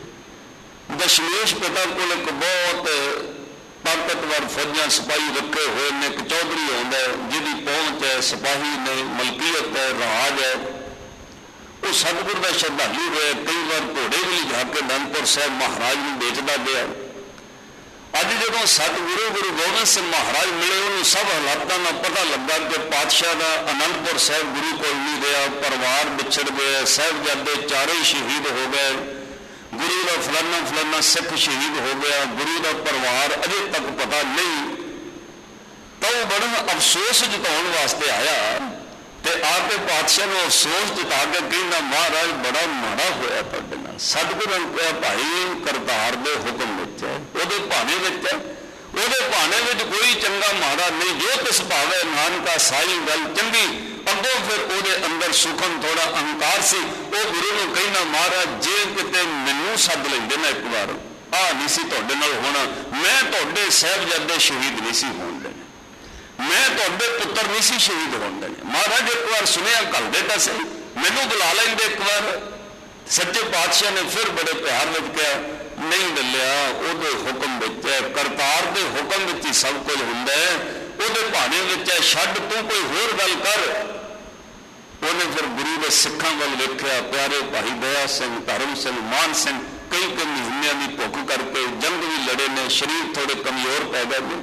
दशमेश पिता को एक बहुत ताकतवर फौजा सिपाही रखे हुए ने, एक चौधरी आउंदा जिहदी पहुंच है, सिपाही ने, मलकीयत है, राज है, वो सतगुरु का श्रद्धालु है, कई बार घोड़े भी लिजा के अनंदपुर साहब महाराज को बेचता गया। अज जो सतगुरु गुरु गोबिंद सिंह महाराज मिले, उन्होंने सब हालातों का पता लगा कि पातशाह का अनंदपुर साहब गुरु को नहीं रहा, परिवार बिछड़ गए, साहिबजादे चारों ही शहीद हो गए, गुरु का फलाना फलाना सिख शहीद हो गया, गुरु का परिवार अजे तक पता नहीं। तो बड़ा अफसोस जताने वास्ते आया ते आके पातशाह ने अफसोस जता के कहना महाराज बड़ा माड़ा होया तुहाडे नाल। सतगुरु ने कहा भाई करतार दे हुक्म विच है, उहदे भाने विच है, उहदे भाने विच कोई चंगा माड़ा नहीं, जो तिस भावे नानका साई गल चंगी। अगों फिर उहदे अंदर सुखम थोड़ा अहंकार सी, वो गुरु ने कहना महाराज जे किते मैनू सद लैंदे ना एक बार आ नहीं सी तुहाडे नाल होना, मैं तुहाडे साहिबजादे शहीद नहीं सी होण देने, मैं तुहाडे पुत्र नहीं सी शहीद होण देने। महाराज एक बार सुनिया घल दे तां सही, मैनू बुला लेंदे एक बार। सच्चे पातशाह ने फिर बड़े प्यार विच कहा नहीं डलिया, उहदे हुक्म विच है, करतार दे हुक्म विच ही सब कुछ हुंदा है, उहदे भाने विच है, छड्ड तूं कोई होर गल कर। उन्हें फिर गुरु के सिखां वल वेख्या, प्यारे भाई दया सिंह, धर्म सिंह, मान सिंह कई कई महीनों की भुख करके जंग भी लड़े ने, शरीर थोड़े कमजोर पै गए ने,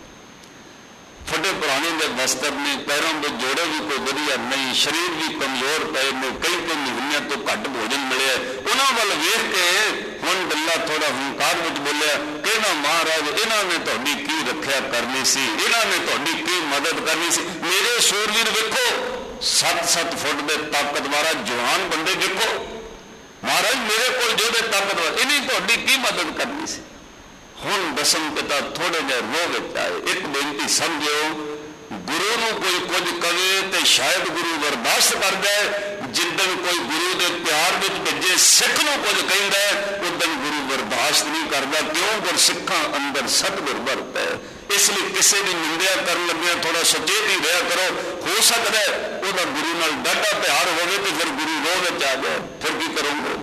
फटे पुराने के वस्त्र ने, पैरों के जोड़े भी कोई वधिया नहीं, शरीर भी कमजोर पे ने, कई कई महीनों तो घट भोजन मिले। उन्होंने वाल वेख के हुण डल्ला थोड़ा हंकार में बोलिया, कहना महाराज इन्होंने तुहाडी की रखिया करनी सी, इन्होंने तुहाडी की मदद करनी सी। मेरे सूरवीर वेखो सत सत फुट के ताकतवारा जवान बंदे देखो, महाराज मेरे को जो ताकतवर इन्हें तुहाडी की मदद करनी सी। हुण दसम पिता थोड़े जे रोह विच आए, एक बेनती समझो, गुरु नूं कोई कुछ कवे तो शायद गुरु बर्दाश्त कर जाए, जिदन कोई गुरु के प्यार विच भेजे सिख नूं कुछ कहंदा है उदन गुरु बर्दाश्त नहीं करता। क्यों? गुर सिखां अंदर सतगुर वरत है, इसलिए किसी की निंदिया करन लगे थोड़ा सचेत ही रहा करो। हो सकता है वह गुरु नाल डाढा प्यार होवे तो फिर गुरु रोह विच आ जाए, फिर की करोगे?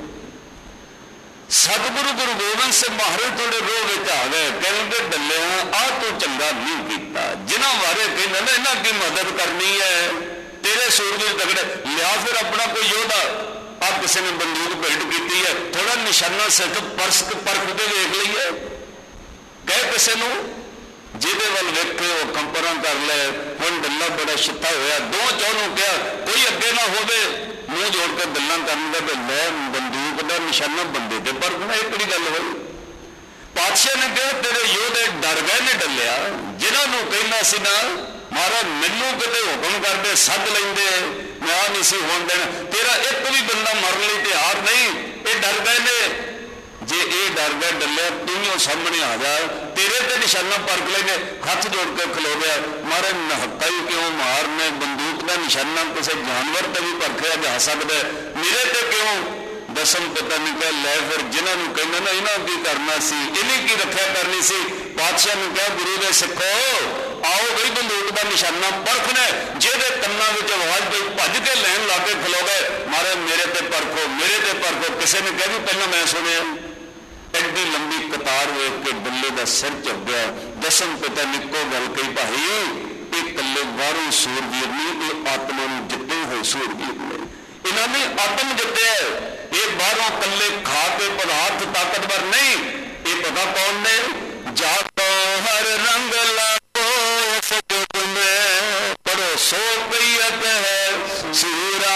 सतगुरु गुरु गोबिंद सिंह महाराज थोड़े रोह विच आ गए, कहते डलिया आ तू चंगा नहीं किया, जिन्हों बारे कहना ना इन्हां की मदद करनी है, तेरे सूरवीर तगड़े लिया, फिर अपना कोई योद्धा आ किसी ने बंदूक भेंट की है, थोड़ा निशाना सिख परस परख के वेख लीए, कह किसी को जिहदे वल वेखे वो कंपरा कर ले। हुण डल्ला बड़ा छित्ता होया, दो चौनों कहा कोई अगे ना होवे, मुँह जोड़ के गल्लां करन दे लै बंदूक का निशाना बंदे ते परखना, ये किहड़ी गल होई? पातशाह ने कहा तेरे योधे डर गए ने डलिया, जिन्होंने कहना सी ना महाराज मैनू किते हुक्म करते सद लेंदे मैं आ नहीं सी होण देना, तेरा एक भी बंदा मरन लई तैयार नहीं, ये डर गए ने। जे ये डर गए डलिया तू सामने आ जा, तेरे ते निशाना परख लेंगे, हथ जोड़ के खलो गया। महाराज नहत्ता ही क्यों मारने, बंदूक का निशाना किसी जानवर ते भी परखिया जा सकता है, मेरे ते क्यों? दसम पिता ने कहा लै फिर जिन्होंने कहना ना इन्हों की करना सी, इन्हें की रक्षा करनी सी। पातशाह ने कहा गुरु दे सिखो आओ बई बंदूक का निशाना परखना, जेदे कन्ना विच आवाज पई भज के लैन ला के खलो गए, मारे मेरे ते परखो मेरे ते परखो। किसी ने कहा भी पहला मैं सुनिया। एड्डी लंबी कतार वेख के डुल्ले का सिर झुक गया। दसम पिता ने इको गल कही, भाई ये कल्ले बाहरों सूरवीर नहीं, ये आत्मा नूं जिते हुए सूरवीर ने, इन्होंने आत्म जितया। ये बाहरों कल्ले खा के पदार्थ ताकतवर नहीं, ये पता कौन ने, जाको हर रंग लागो इस जुग में, पढ़ो सो कैयत है सूरा,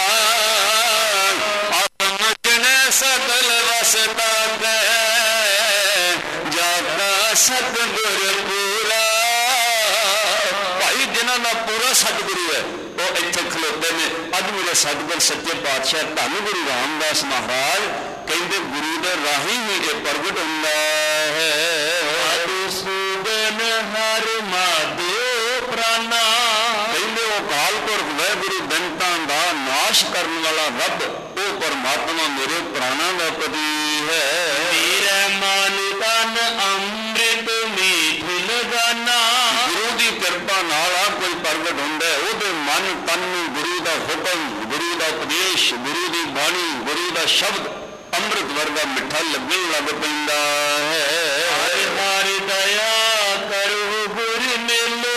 आत्म जिने सकल वसता के, जाका सतगुर पूरा। भाई जिन्हों का पूरा सतगुरु है वो इत्थे खलोते ने। अज मेरे सतगुर सच्चे पातशाह धन गुरु रामदास महाराज कहते गुरु दे राही ही ये प्रगट हुंदा है। सूदन हर माधो प्राणा, कहते वो काल पुरख वाहिगुरु दंतां दा नाश करने वाला रब, वो परमात्मा मेरे प्राणा का पति है। मेरे मन तन अमृत मीठ लगाना, गुरु की कृपा नाल कोई प्रगट हुंदा है। वो मन तन गुरु का हुक्म, गुरु का उपदेश, गुरु की बाणी, गुरु का शब्द अमृत वर्गा मिठा लगन लग पैंदा है। हरि हरि दया करो गुर मिलो,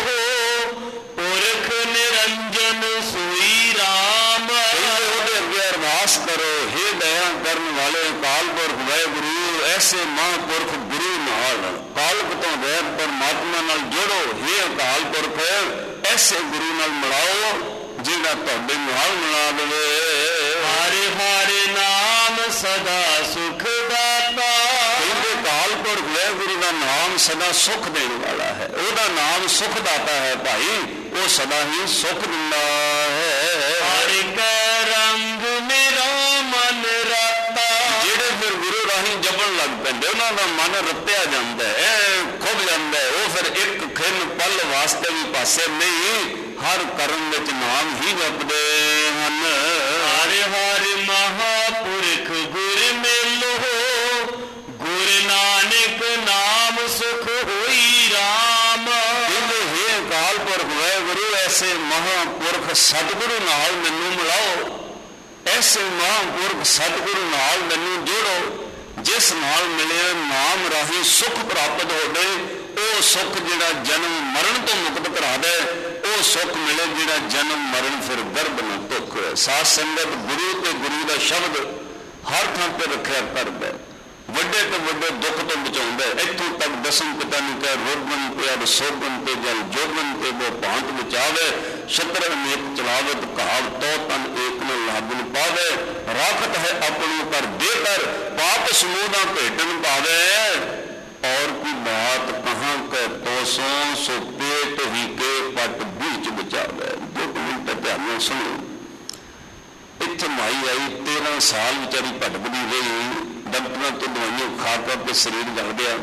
पुरख निरंजन सोई राम। अगे अरदास करो, हे दया करने वाले काल पुरख वाहिगुरु, ऐसे महापुरख गुरु नाल कालक तो वैर परमात्मा नाल जोड़ो। हे अकाल पुरख ऐसे गुरु नाल मिलाओ जिहड़ा तुहाडे नाल मिला देवे। हरि हरि नाम सदा सुख दाता, कहते काल पुरख वाहिगुरु का नाम सदा सुख देने वाला है। उसका नाम सुख दाता है भाई, वो सदा ही सुख दिंदा है। हरि कै रंग मेरा मन रता, जेड़े फिर गुरु राही जपन लग पैंदे उन्हां दा मन रत्या जांदा है, खुब जांदा है। वो फिर एक खिन पल वास्ते भी पासे नहीं, हर कर्म विच नाम ही जपदे हन। हरि हरि महापुरख गुर मेलो, गुर नानक नाम सुख होई राम। हे अकाल पुरख वाहिगुरु ऐसे महापुरख सतगुरु नाल मैनू मिलाओ, ऐसे महापुरख सतगुरु नाल मैनू जोड़ो, जिस नाल मिले नाम राही सुख प्राप्त हो गए। वो सुख जिहड़ा जन्म मरण तो मुक्त करा दे, वो सुख मिले जिहड़ा जन्म मरण फिर गर्भ न दुख। साध संगत गुरु ते गुरु का शब्द हर थां पर रखिया करदा है, वड्डे तो वड्डे दुख तो बचाउंदा है। इत्थों तक दसम पिता ने कहा रोगन ते अर सोगन ते जल जोगन ते वो भांत बचावे, शत्र अनेक चलावत कहाव तो तन एक न लागन पावे, राखत है अपनों कर देकर पाप समूदा भेटन पावे। और की बात कहाँ के तो सो सो पेट ही के पट बीच बचावे। दो मिनट ध्यान सुनो। इत्थे माई आई तेरह साल बेचारी भटकदी रही, डॉक्टरों तो दवाइयां खा कर शरीर गल गया,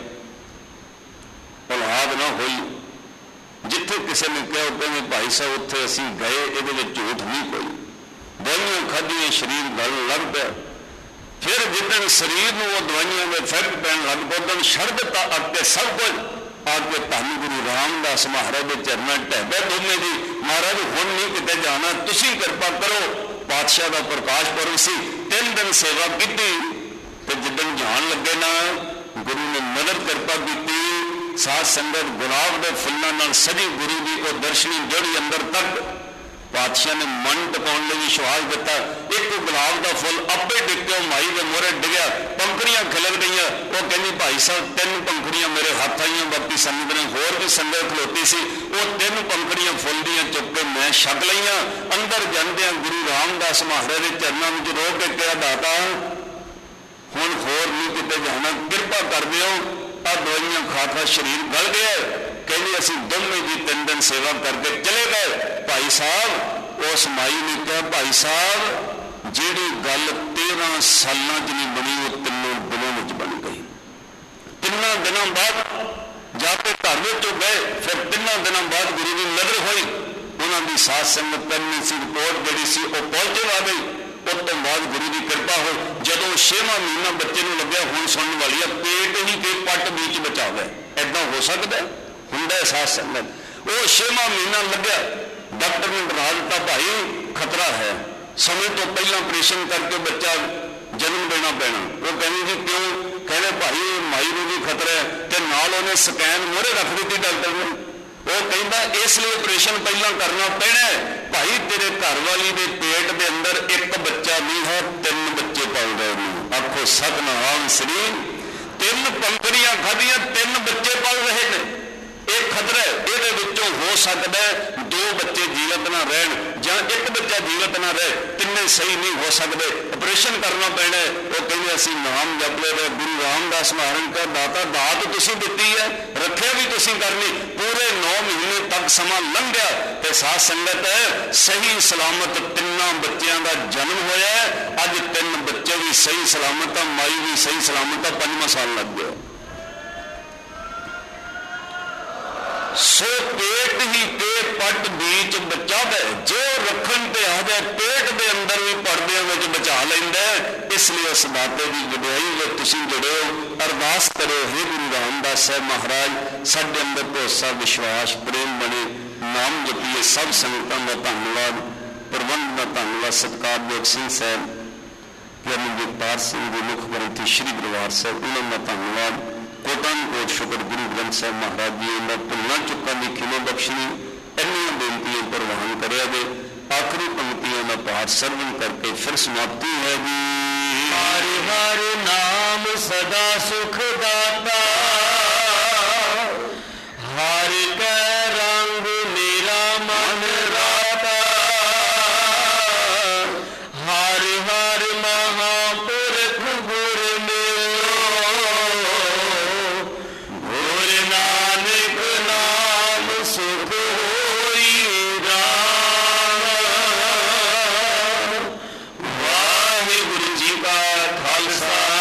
औलाद ना हुई। जिथे किसी ने कहा कहने भाई साहब उत्थे असीं गए, ये झूठ नहीं कोई, दवाइयां खादियां शरीर गल लग गया। फिर जिदन शरीर में वो दवाइयां में इफेक्ट पैन लग पा उदन छड़ दिता अगे सब कुछ आके धन गुरु रामदास महाराज के चरणों ढहबे दोमे जी, महाराज हुण नहीं किते जाना, तुसीं कृपा करो। पातशाह का प्रकाश पुरब सी, तीन दिन सेवा की, जिदन जान लगे ना गुरु ने मदद कृपा की। साध संगत गुलाब के फुलों नाल सजी गुरु की वो दर्शनी जड़ी अंदर तक पातशाह ने मन टपाने विश्वास दिता। एक गुलाब का फुल आपे डिग्या माई के मोहरे डिगया, पंखड़ियां खिलक गई। वो कहनी भाई साहब तीन पंखड़ियां मेरे हाथ आई, बाकी संगत ने होर भी संगत खलोती सी, वो तीन पंखड़ियां फुल दियां चुक के मैं छक लईयां। अंदर जांदे गुरु रामदास महाराज के चरणों में रो के कहा दाता हुण होर नहीं किते जाना, कृपा कर दिओ। आ दवाइयां खा खा शरीर गल गया। कहने असीं दोवें जी तीन दिन सेवा करके चले गए। भाई साहब उस माई ने कहा भाई साहब जिहड़ी गल तेरह सालों च नहीं बनी वो तीनों दिनों में बन गई। तिना दिनों बाद जाके घर में गए, फिर तिना दिनों बाद गुरु की नजर हुई, उन्होंने साथ संगत करनी सी, रिपोर्ट जी सी वो पॉजिटिव आ गई। ਉਸ ਤੋਂ ਬਾਅਦ ਗੁਰੂ ਦੀ ਕਿਰਪਾ ਹੋਈ, ਜਦੋਂ ਛੇਵਾਂ ਮਹੀਨਾ ਬੱਚੇ ਨੂੰ ਲੱਗਿਆ ਹੁਣ ਸੁਣਨ ਵਾਲੀ ਆ, ਪੇਟ ਹੀ ਤੇ ਪੱਟ ਵਿੱਚ ਬਚਾਵੇ। ਏਦਾਂ ਹੋ ਸਕਦਾ? ਹੁੰਦਾ ਸਾਧ ਸੰਗਤ। ਉਹ ਛੇਵਾਂ ਮਹੀਨਾ ਲੱਗਿਆ, ਡਾਕਟਰ ਨੇ ਡਰਾ ਦਿੱਤਾ ਭਾਈ ਖਤਰਾ ਹੈ, ਸਮੇਂ ਤੋਂ ਪਹਿਲਾਂ ਆਪਰੇਸ਼ਨ ਕਰਕੇ ਬੱਚਾ ਜਨਮ ਦੇਣਾ ਪੈਣਾ। ਉਹ ਕਹਿੰਦੇ ਜੀ ਕਿਉਂ? ਕਹਿੰਦੇ ਭਾਈ ਮਾਈ ਨੂੰ ਵੀ ਖਤਰਾ ਹੈ, ਤੇ ਨਾਲ ਉਹਨੇ ਸਕੈਨ ਮੋਹਰੇ ਰੱਖ ਦਿੱਤੀ ਡਾਕਟਰ ਨੇ। ਉਹ ਕਹਿੰਦਾ ਇਸ ਲਈ ਆਪਰੇਸ਼ਨ ਪਹਿਲਾਂ ਕਰਨਾ ਪੈਣਾ, ਭਾਈ ਤੇਰੇ ਘਰ ਵਾਲੀ ਦੇ ਪੇਟ ਦੇ ਅੰਦਰ ਇੱਕ ਬੱਚਾ ਨਹੀਂ ਹੈ, ਤਿੰਨ ਬੱਚੇ ਪਲ ਰਹੇ ਨੇ। ਆਖੋ ਸਤਿਨਾਮ ਸ੍ਰੀ। ਤਿੰਨ ਪੰਕਰੀਆਂ ਖਾਧੀਆਂ, ਤਿੰਨ ਬੱਚੇ ਪਲ ਰਹੇ ਨੇ। ਇਹ ਖਤਰਾ ਹੈ, ਇਹਦੇ ਵਿੱਚੋਂ ਹੋ ਸਕਦਾ ਦੋ ਬੱਚੇ ਜੀਵਤ ਨਾ ਰਹਿਣ ਜਾਂ ਇੱਕ ਬੱਚਾ ਜੀਵਤ ਨਾ ਰਹੇ, ਤਿੰਨੇ ਸਹੀ ਨਹੀਂ ਹੋ ਸਕਦੇ, ਆਪਰੇਸ਼ਨ ਕਰਨਾ ਪੈਣਾ। ਉਹ ਕਹਿੰਦੇ ਅਸੀਂ ਨਾਮ ਜਪ ਲਏ। ਗੁਰੂ ਰਾਮਦਾਸ ਮਹਾਰਾਜ ਦਾ ਦਾਤਾ ਦਾਤ ਤੁਸੀਂ ਦਿੱਤੀ ਹੈ, ਰੱਖਿਆ ਵੀ ਤੁਸੀਂ ਕਰਨੀ। ਪੂਰੇ ਨੌ ਮਹੀਨੇ ਤੱਕ ਸਮਾਂ ਲੰਘਿਆ ਤੇ ਸਾਧ ਸੰਗਤ ਸਹੀ ਸਲਾਮਤ ਤਿੰਨਾਂ ਬੱਚਿਆਂ ਦਾ ਜਨਮ ਹੋਇਆ। ਅੱਜ ਤਿੰਨ ਬੱਚੇ ਵੀ ਸਹੀ ਸਲਾਮਤ ਆ, ਮਾਈ ਵੀ ਸਹੀ ਸਲਾਮਤ ਆ, ਪੰਜਵਾਂ ਸਾਲ ਲੱਗ ਗਿਆ। ਸੋ ਪੇਟ ਹੀ ਤੇ ਪੱਟ ਬੀਚ ਬਚਾਵੇ, ਜੋ ਰੱਖਣ ਤੇ ਆ ਜਾਏ ਪੇਟ ਦੇ ਅੰਦਰ ਵੀ ਪਰਦਿਆਂ ਵਿੱਚ ਬਚਾ ਲੈਂਦਾ। ਇਸ ਲਈ ਉਸ ਦਾਤੇ ਦੀ ਵਡਿਆਈ ਵਿੱਚ ਤੁਸੀਂ ਜੁੜੇ ਹੋ। ਅਰਦਾਸ ਕਰੋ, ਹੇ ਗੁਰੂ ਰਾਮਦਾਸ ਸਾਹਿਬ ਮਹਾਰਾਜ ਸਾਡੇ ਅੰਦਰ ਭਰੋਸਾ ਵਿਸ਼ਵਾਸ ਪ੍ਰੇਮ ਬਣੇ, ਨਾਮ ਜਪੀਏ। ਸਭ ਸੰਗਤਾਂ ਦਾ ਧੰਨਵਾਦ, ਪ੍ਰਬੰਧ ਦਾ ਧੰਨਵਾਦ। ਸਤਿਕਾਰਯੋਗ ਸਿੰਘ ਸਾਹਿਬ ਗਿਆਨੀ ਜਗਤਾਰ ਸਿੰਘ ਦੇ ਮੁੱਖ ਗ੍ਰੰਥੀ ਸ਼੍ਰੀ ਦਰਬਾਰ ਸਾਹਿਬ, ਉਹਨਾਂ ਦਾ ਧੰਨਵਾਦ। ਕੋਟਾਂ ਕੋਟ ਸ਼ੁਕਰ ਗੁਰੂ ਗ੍ਰੰਥ ਸਾਹਿਬ ਮਹਾਰਾਜ ਜੀ ਇਹਨਾਂ ਭੁੱਲਾਂ ਚੁੱਕਾਂ ਦੀ ਖਿਮਾ ਬਖਸ਼ਣੀ, ਇੰਨੀਆਂ ਬੇਨਤੀਆਂ ਪ੍ਰਵਾਨ ਕਰਿਆ ਜੇ। ਆਖਰੀ ਪੰਕਤੀਆਂ ਦਾ ਪਾਠ ਸਰਵਣ ਕਰਕੇ ਫਿਰ ਸਮਾਪਤੀ ਹੈ ਜੀ। ਹਰਿ ਹਰਿ ਨਾਮ ਸਦਾ ਸੁਖ ਦਾਤਾ, ਹਰਿ ਕੈ ਰੰਗ ਮੇਰਾ ਮਨ ਰਾਤਾ, ਹਰਿ ਹਰਿ ਮਹਾਂਪੁਰਖ ਗੁਰ ਖਾਲਸਾ